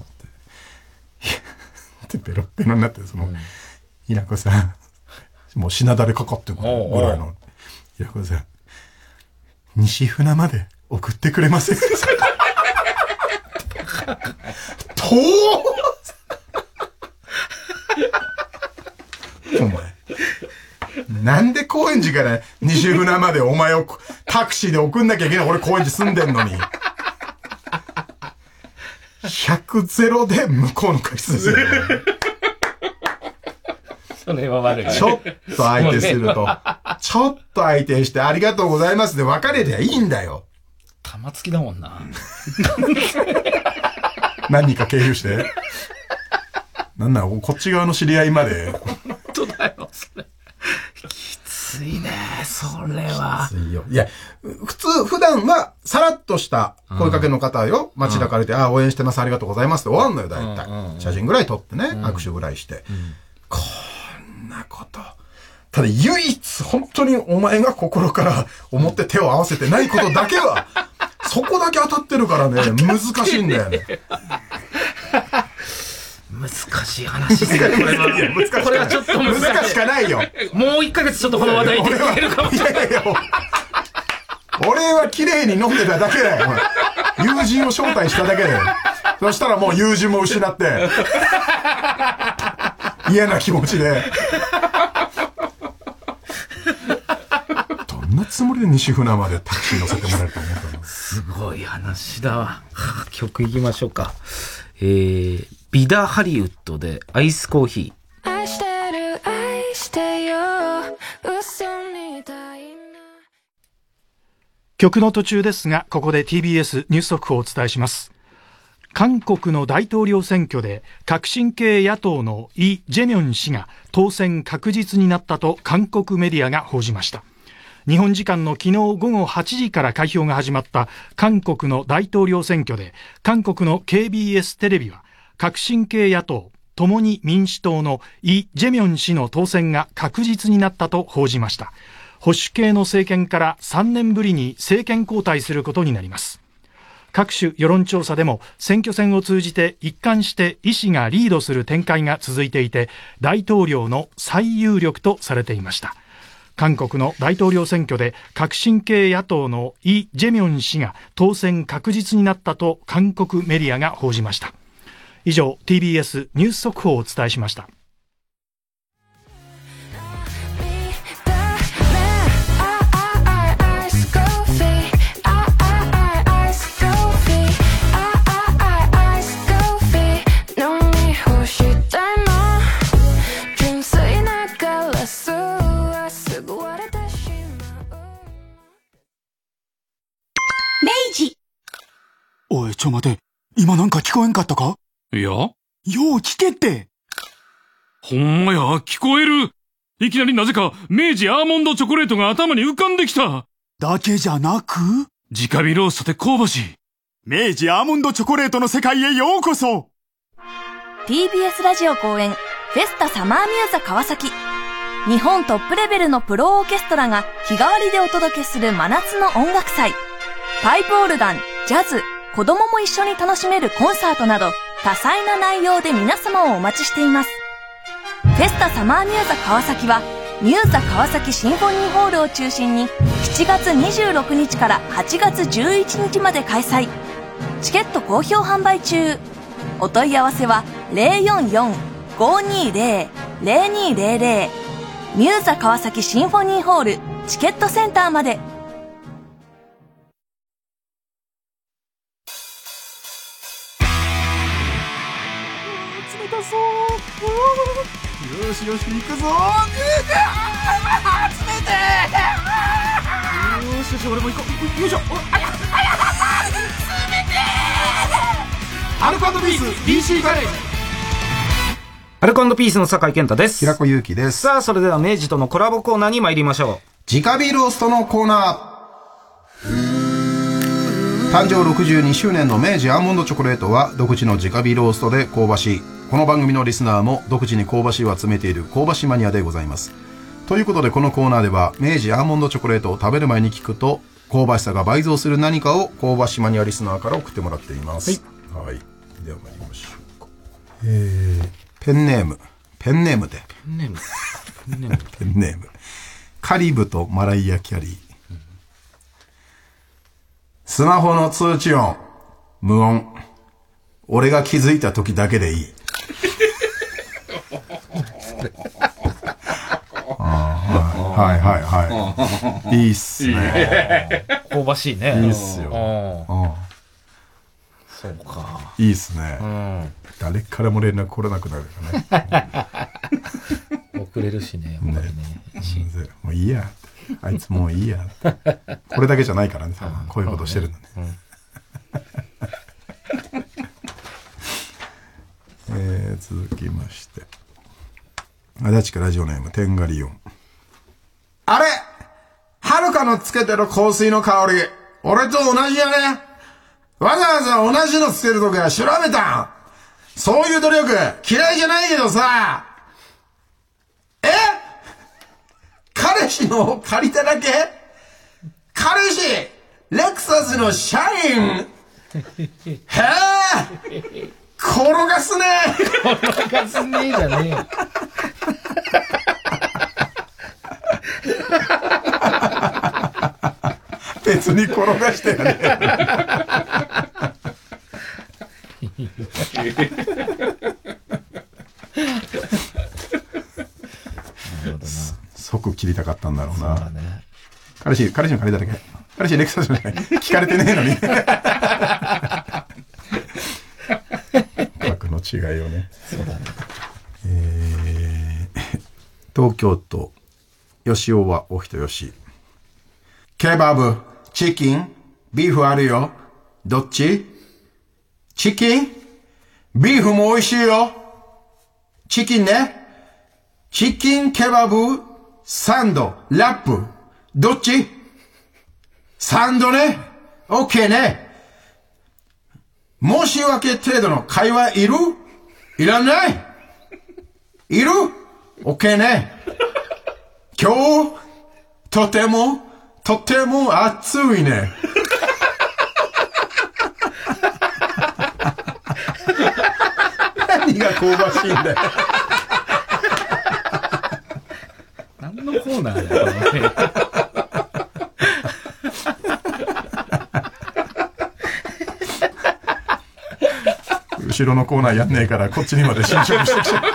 ってペロペロになって、平子さん、もう品だれかかってるぐらいの。平子さん、西船まで送ってくれませんかお前、なんで高円寺から西船までお前をタクシーで送んなきゃいけない。俺高円寺住んでんのに。100-0で向こうの過失ですよ、ね。 それは悪い。 ちょっと相手すると、ちょっと相手してありがとうございますで別れりゃいいんだよ。 玉突きだもんな。 何人か経由して。なんなのこっち側の知り合いまで。 本当だよ、それ。きついね、それは。 きついよ。いや、普段はさらっとした声かけの方よ。街中歩いて、応援してます、ありがとうございますって終わんのよ、大体。写真ぐらい撮ってね、握手ぐらいして。こんなこと。ただ唯一、本当にお前が心から思って手を合わせてないことだけは、そこだけ当たってるからね、難しいんだよね。 難しい話ですね、これは。これはちょっと難しかないよ。 もう1ヶ月ちょっとこの話題でいけるかもしれない。 俺は綺麗に飲んでただけだよ。友人を招待しただけだよ。そしたらもう友人も失って、嫌な気持ちで。どんなつもりで西船までタクシー乗せてもらえると思ったの？ すごい話だわ。曲いきましょうか。ビダハリウッドでアイスコーヒー。愛してる愛してよ嘘みたいな。 曲の途中ですが、ここで TBS ニュース速報をお伝えします。韓国の大統領選挙で革新系野党のイ・ジェミョン氏が当選確実になったと韓国メディアが報じました。 日本時間の昨日午後8時から開票が始まった韓国の大統領選挙で、韓国の KBS テレビは革新系野党共に民主党のイ・ジェミョン氏の当選が確実になったと報じました。保守系の政権から3年ぶりに政権交代することになります。各種世論調査でも選挙戦を通じて一貫してイ氏がリードする展開が続いていて、大統領の最有力とされていました。韓国の大統領選挙で革新系野党のイ・ジェミョン氏が当選確実になったと韓国メディアが報じました。以上 TBS ニュース速報をお伝えしました。 おい、ちょ待て。今なんか聞こえんかったか？ いや。よう聞けって。 ほんまや、聞こえる。いきなりなぜか明治アーモンドチョコレートが頭に浮かんできた。 だけじゃなく、 直火ローストで香ばしい。 明治アーモンドチョコレートの世界へようこそ。 TBS ラジオ公演フェスタサマーミューザ川崎。日本トップレベルのプロオーケストラが日替わりでお届けする真夏の音楽祭。パイプオルガン、ジャズ、子供も一緒に楽しめるコンサートなど多彩な内容で皆様をお待ちしています。フェスタサマーミューザ川崎はミューザ川崎シンフォニーホールを中心に7月26日から8月11日まで開催。チケット好評販売中。お問い合わせは 044-520-0200 ミューザ川崎シンフォニーホールチケットセンターまで。 冷たそう。よしよし行くぞ。冷てー。よしよし俺も行こう。よいしょ。あやあや冷てー。 アルコ&ピース DC ガレージ。 アルコ&ピースの酒井健太です。 平子祐希です。 さあ、それでは明治とのコラボコーナーに参りましょう。 直火ローストのコーナー。誕生62周年の明治アーモンドチョコレートは独自の直火ローストで香ばしい。この番組のリスナーも独自に香ばしいを集めている香ばしマニアでございます。ということでこのコーナーでは明治アーモンドチョコレートを食べる前に聞くと香ばしさが倍増する何かを香ばしマニアリスナーから送ってもらっています。はい、はい、では参りましょうか。ペンネームカリブとマライア・キャリー。スマホの通知音無音。俺が気づいた時だけでいい。はいはいはい。いいっすね。 香ばしいね。 いいっすよ。 そうか。 いいっすね。誰からも連絡来れなくなるよね。 遅れるしね。 もういいや。あいつもういいや。これだけじゃないからね。こういうことしてるのね。続きまして足立区ラジオネームテンガリオン。あれはるかのつけてる香水の香り俺と同じやね。わざわざ同じのつけるときは調べたん。そういう努力嫌いじゃないけどさ。彼氏の借りただけ。彼氏レクサスの社員。へえ転がすね転がすねじゃねえよ。 別に転がしてやね即切りたかったんだろうな。彼氏の借りただけ。彼氏レクサスじゃない。聞かれてねえのに。格の違いをね。そうだね。東京都吉尾はお人よし。ケバブ、チキン、ビーフあるよ。どっち？チキン？ビーフも美味しいよ。チキンね。チキンケバブ、サンド、ラップ。 どっち ?3 度ね。OK ね。申し訳程度の会話いる？いらない？いる？ OK ね。今日、とても暑いね。何が香ばしいんだよ。 何のコーナーだよ、 後ろのコーナーやんねえから、こっちにまで侵食してきちゃう。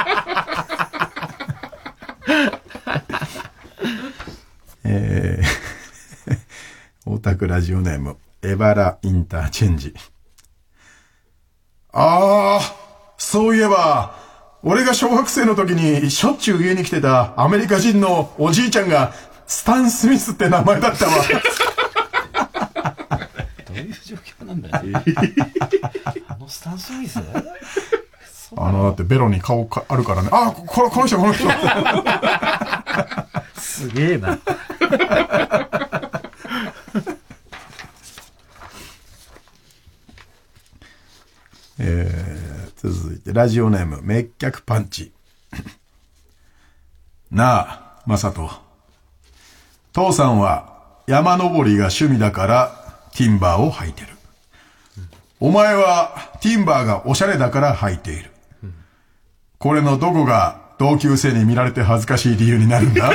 大田区ラジオネーム、エバラインターチェンジ。そういえば、俺が小学生の時にしょっちゅう家に来てたアメリカ人のおじいちゃんがスタン・スミスって名前だったわ。 どういう状況なんだよ。スタン・スミス？ だってベロに顔あるからね。この人。 すげえな。 続いてラジオネーム滅却パンチ。なあマサト、父さんは山登りが趣味だからティンバーを履いてる。お前はティンバーがおしゃれだから履いている。これのどこが同級生に見られて恥ずかしい理由になるんだ？ ちょっ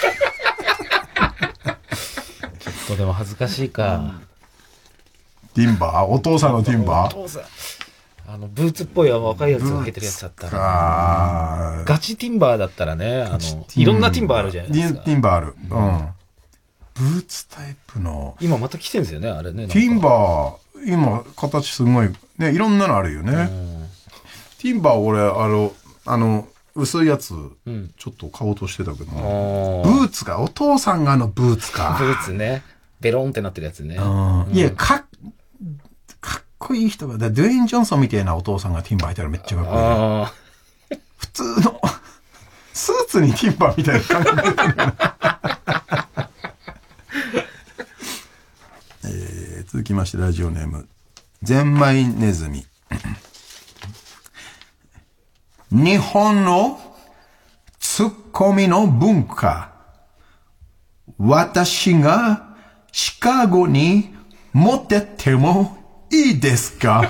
とでも恥ずかしいか。 ティンバー？お父さんのティンバー？ お父さん。ブーツっぽい若いやつが履いてるやつだったら。ガチティンバーだったらね、いろんなティンバーあるじゃないですか。 ティンバーある。ブーツタイプの。 今また来てるんですよね、あれね。 ティンバー、今、形すごい、ね、いろんなのあるよね。ティンバー、俺、薄いやつ、ちょっと買おうとしてたけど、ブーツが、お父さんがブーツか。 ブーツね。ベロンってなってるやつね。 いや、かっこいい人が、ドゥエイン・ジョンソンみたいなお父さんがティンバー履いたらめっちゃかっこいい。普通の、スーツにティンバーみたいな感じで。続きまして、ラジオネーム、ゼンマイネズミ。日本のツッコミの文化。私がシカゴに持ってってもいいですか？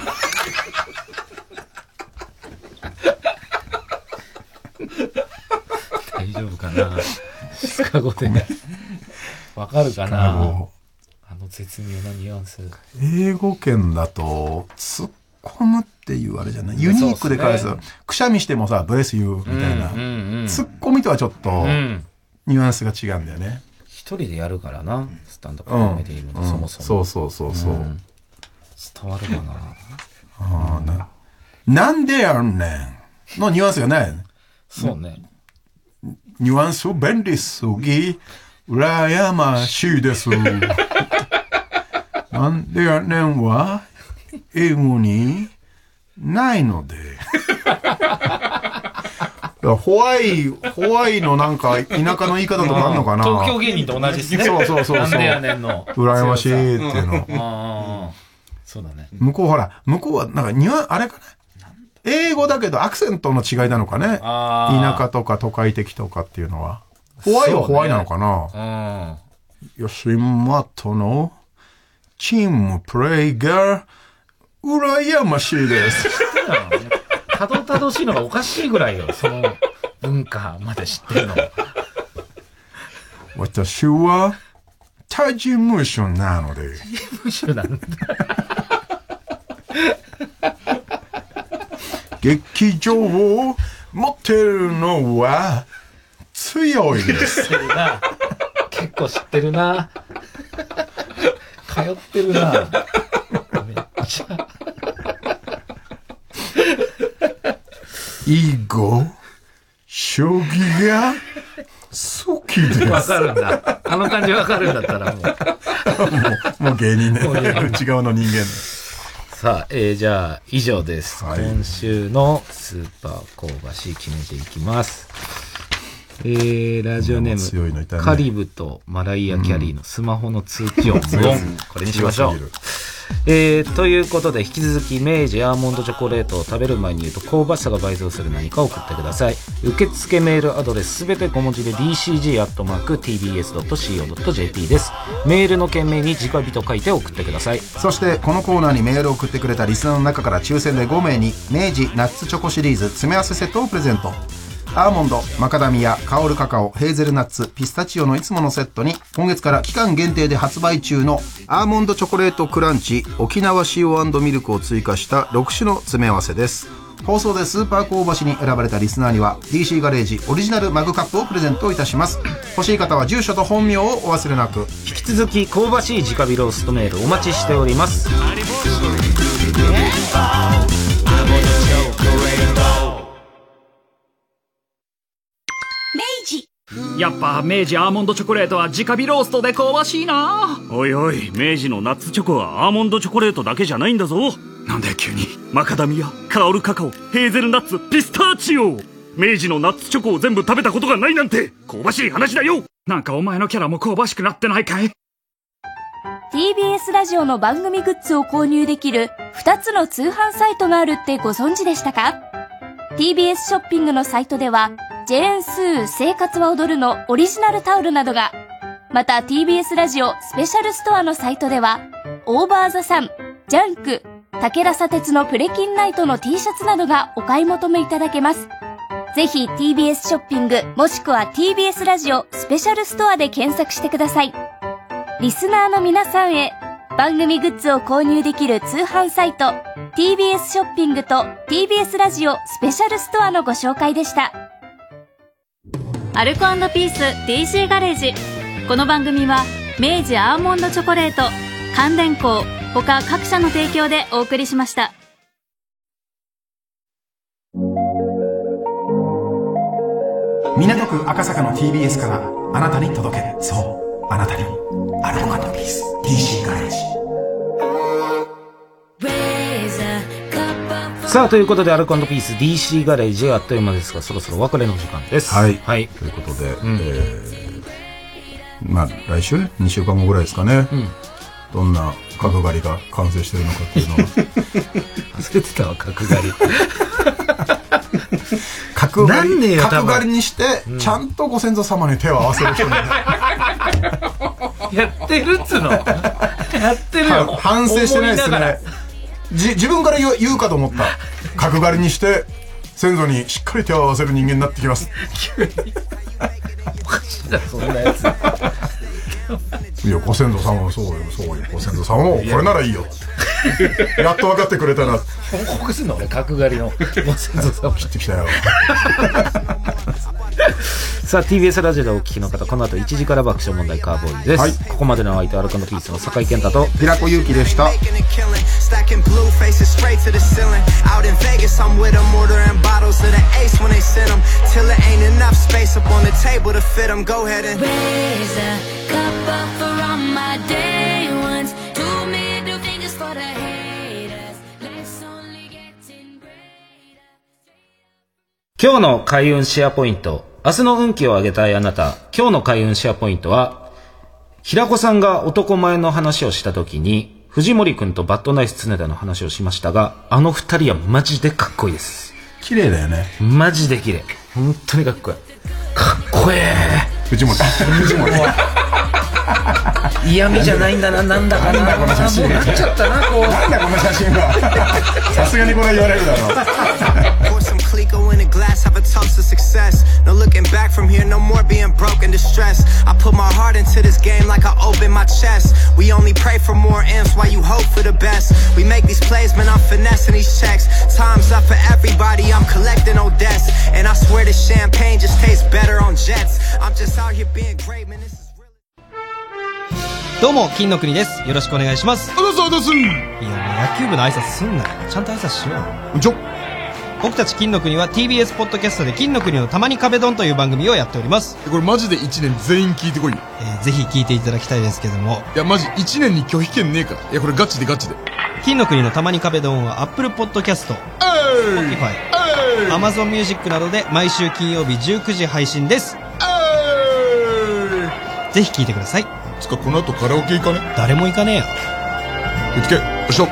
大丈夫かな？シカゴでね。わかるかな？絶妙なニュアンス。 英語圏だと、突っ込むっていうあれじゃない？ユニークで返す。くしゃみしてもさ、ブレスユーみたいな。突っ込みとはちょっと、ニュアンスが違うんだよね。 一人でやるからな、スタンドアップコメディのそもそも。 そう。伝わるかな。なんでやんねんのニュアンスがない。 そうね。 ニュアンス便利すぎ、羨ましいです。なんでやねんは英語にないので。ホワイのなんか田舎の言い方とかあんのかな？ 東京芸人と同じですね。 そう。 なんでやねんの。 羨ましいっていうの。 そうだね。 向こうはなんかあれかな？英語だけどアクセントの違いなのかね？田舎とか都会的とかっていうのは。ホワイはホワイなのかな？吉本のチームプレイが羨ましいです。 たどたどしいのがおかしいぐらいよ、その文化まで知ってるの。 私は他事務所なので。 他事務所なんだ。 劇場を持ってるのは強いです。 結構知ってるな。通ってるな。めっちゃ。 囲碁、将棋が好きです。 わかるんだ。あの感じわかるんだったらもう芸人ね。内側の人間。 さあ、じゃあ以上です。今週のスーパー香ばしい決めていきます。 ラジオネーム、カリブとマライア・キャリーのスマホの通知音無音。これにしましょう。ということで引き続き明治アーモンドチョコレートを食べる前に言うと香ばしさが倍増する何かを送ってください。受付メールアドレスすべて小文字で dcg@tbs.co.jp です。メールの件名に直火と書いて送ってください。 そしてこのコーナーにメールを送ってくれたリスナーの中から抽選で5名に明治ナッツチョコシリーズ詰め合わせセットをプレゼント。アーモンド、マカダミア、香るカカオ、ヘーゼルナッツ、ピスタチオのいつものセットに今月から期間限定で発売中のアーモンドチョコレートクランチ沖縄塩&ミルクを追加した6種の詰め合わせです。放送でスーパー香ばしに選ばれたリスナーには DC ガレージオリジナルマグカップをプレゼントいたします。欲しい方は住所と本名をお忘れなく。 引き続き香ばしい直火ローストメールお待ちしております。 やっぱ明治アーモンドチョコレートは直火ローストで香ばしいな。 おいおい、明治のナッツチョコはアーモンドチョコレートだけじゃないんだぞ。 なんだよ急に。 マカダミア、香るカカオ、ヘーゼルナッツ、ピスタチオ。明治のナッツチョコを全部食べたことがないなんて香ばしい話だよ。 なんかお前のキャラも香ばしくなってないかい？ TBS ラジオの番組グッズを購入できる2つの通販サイトがあるってご存知でしたか？ TBS ショッピングのサイトではジェーンスー生活は踊るのオリジナルタオルなどが、また TBS ラジオスペシャルストアのサイトではオーバーザさん、ジャンク、武田砂鉄のプレキンナイトの T シャツなどがお買い求めいただけます。ぜひ TBS ショッピングもしくは TBS ラジオスペシャルストアで検索してください。リスナーの皆さんへ番組グッズを購入できる通販サイト TBS ショッピングと TBS ラジオスペシャルストアのご紹介でした。 アルコ&ピース DC ガレージ。この番組は明治アーモンドチョコレート、関電工他各社の提供でお送りしました。 港区赤坂の TBS からあなたに届ける、そうあなたにアルコ&ピース DC ガレージ。 さあということでアルコ&ピース DC ガレージあっという間ですがそろそろお別れの時間です。 はい、はい、ということで、まあ来週2週間後ぐらいですかね、どんな角刈りが完成してるのかっていうのは忘れてたわ、角刈り角刈りにして、ちゃんとご先祖様に手を合わせる人ねやってるっつのやってるよ。 反省してないですね。自分から言うかと思った。角刈りにして先祖にしっかり手を合わせる人間になってきます。 急におかしいなそんなやついや、ご先祖様もそうよ、ご先祖様もこれならいいよやっと分かってくれたな。 報告するの俺、角刈りのご先祖様切ってきたよさあ TBS ラジオでお聞きの方、この後1時から爆笑問題カーボーイです、はい、ここまでのお相手はアルコ&ピースの酒井健太と平子祐希でした。 今日の開運シェアポイント。明日の運気を上げたいあなた。今日の開運シェアポイントは、平子さんが男前の話をしたときに、藤森くんとバッドナイス常田の話をしましたが、あの二人はマジでかっこいいです。 綺麗だよね。 マジで綺麗。本当にかっこいい。かっこいい。 藤森。 嫌味じゃないんだな、なんだかな。 なんだこの写真。 なっちゃったな、こう。 なんだこの写真は。さすがにこれ言われるだろう。 Clico in a glass, have a toast to success. No looking back from here, no more being broke and distressed. I put my heart into this game like I open my chest. We only pray for more M's while you hope for the best. We make these plays, man, I'm finessing these checks. Time's up for everybody, I'm collecting old debts. And I swear this champagne just tastes better on jets. I'm just out here being great, man, this is really... どうも金の国です。よろしくお願いします。 あどうぞどうぞ。いや野球部の挨拶すんなよ。ちゃんと挨拶しよう。僕たち金の国は TBS ポッドキャストで金の国のたまに壁ドンという番組をやっております。 これマジで1年全員聞いてこいよ。 ぜひ聞いていただきたいですけども。 いやマジ1年に拒否権ねえから。いやこれガチでガチで。 金の国のたまに壁ドンは Apple Podcast、Spotify、Amazon Music などで毎週金曜日19時配信です。 ぜひ聴いてください。 つかこの後カラオケ行かね？ 誰も行かねえよ。 行ってけ、よいしょ。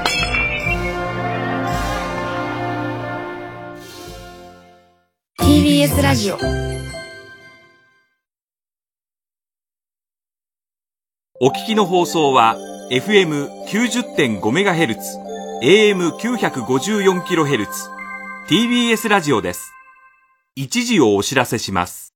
TBS ラジオ。 お聞きの放送は FM90.5MHz、AM954kHz、TBS ラジオです。一時をお知らせします。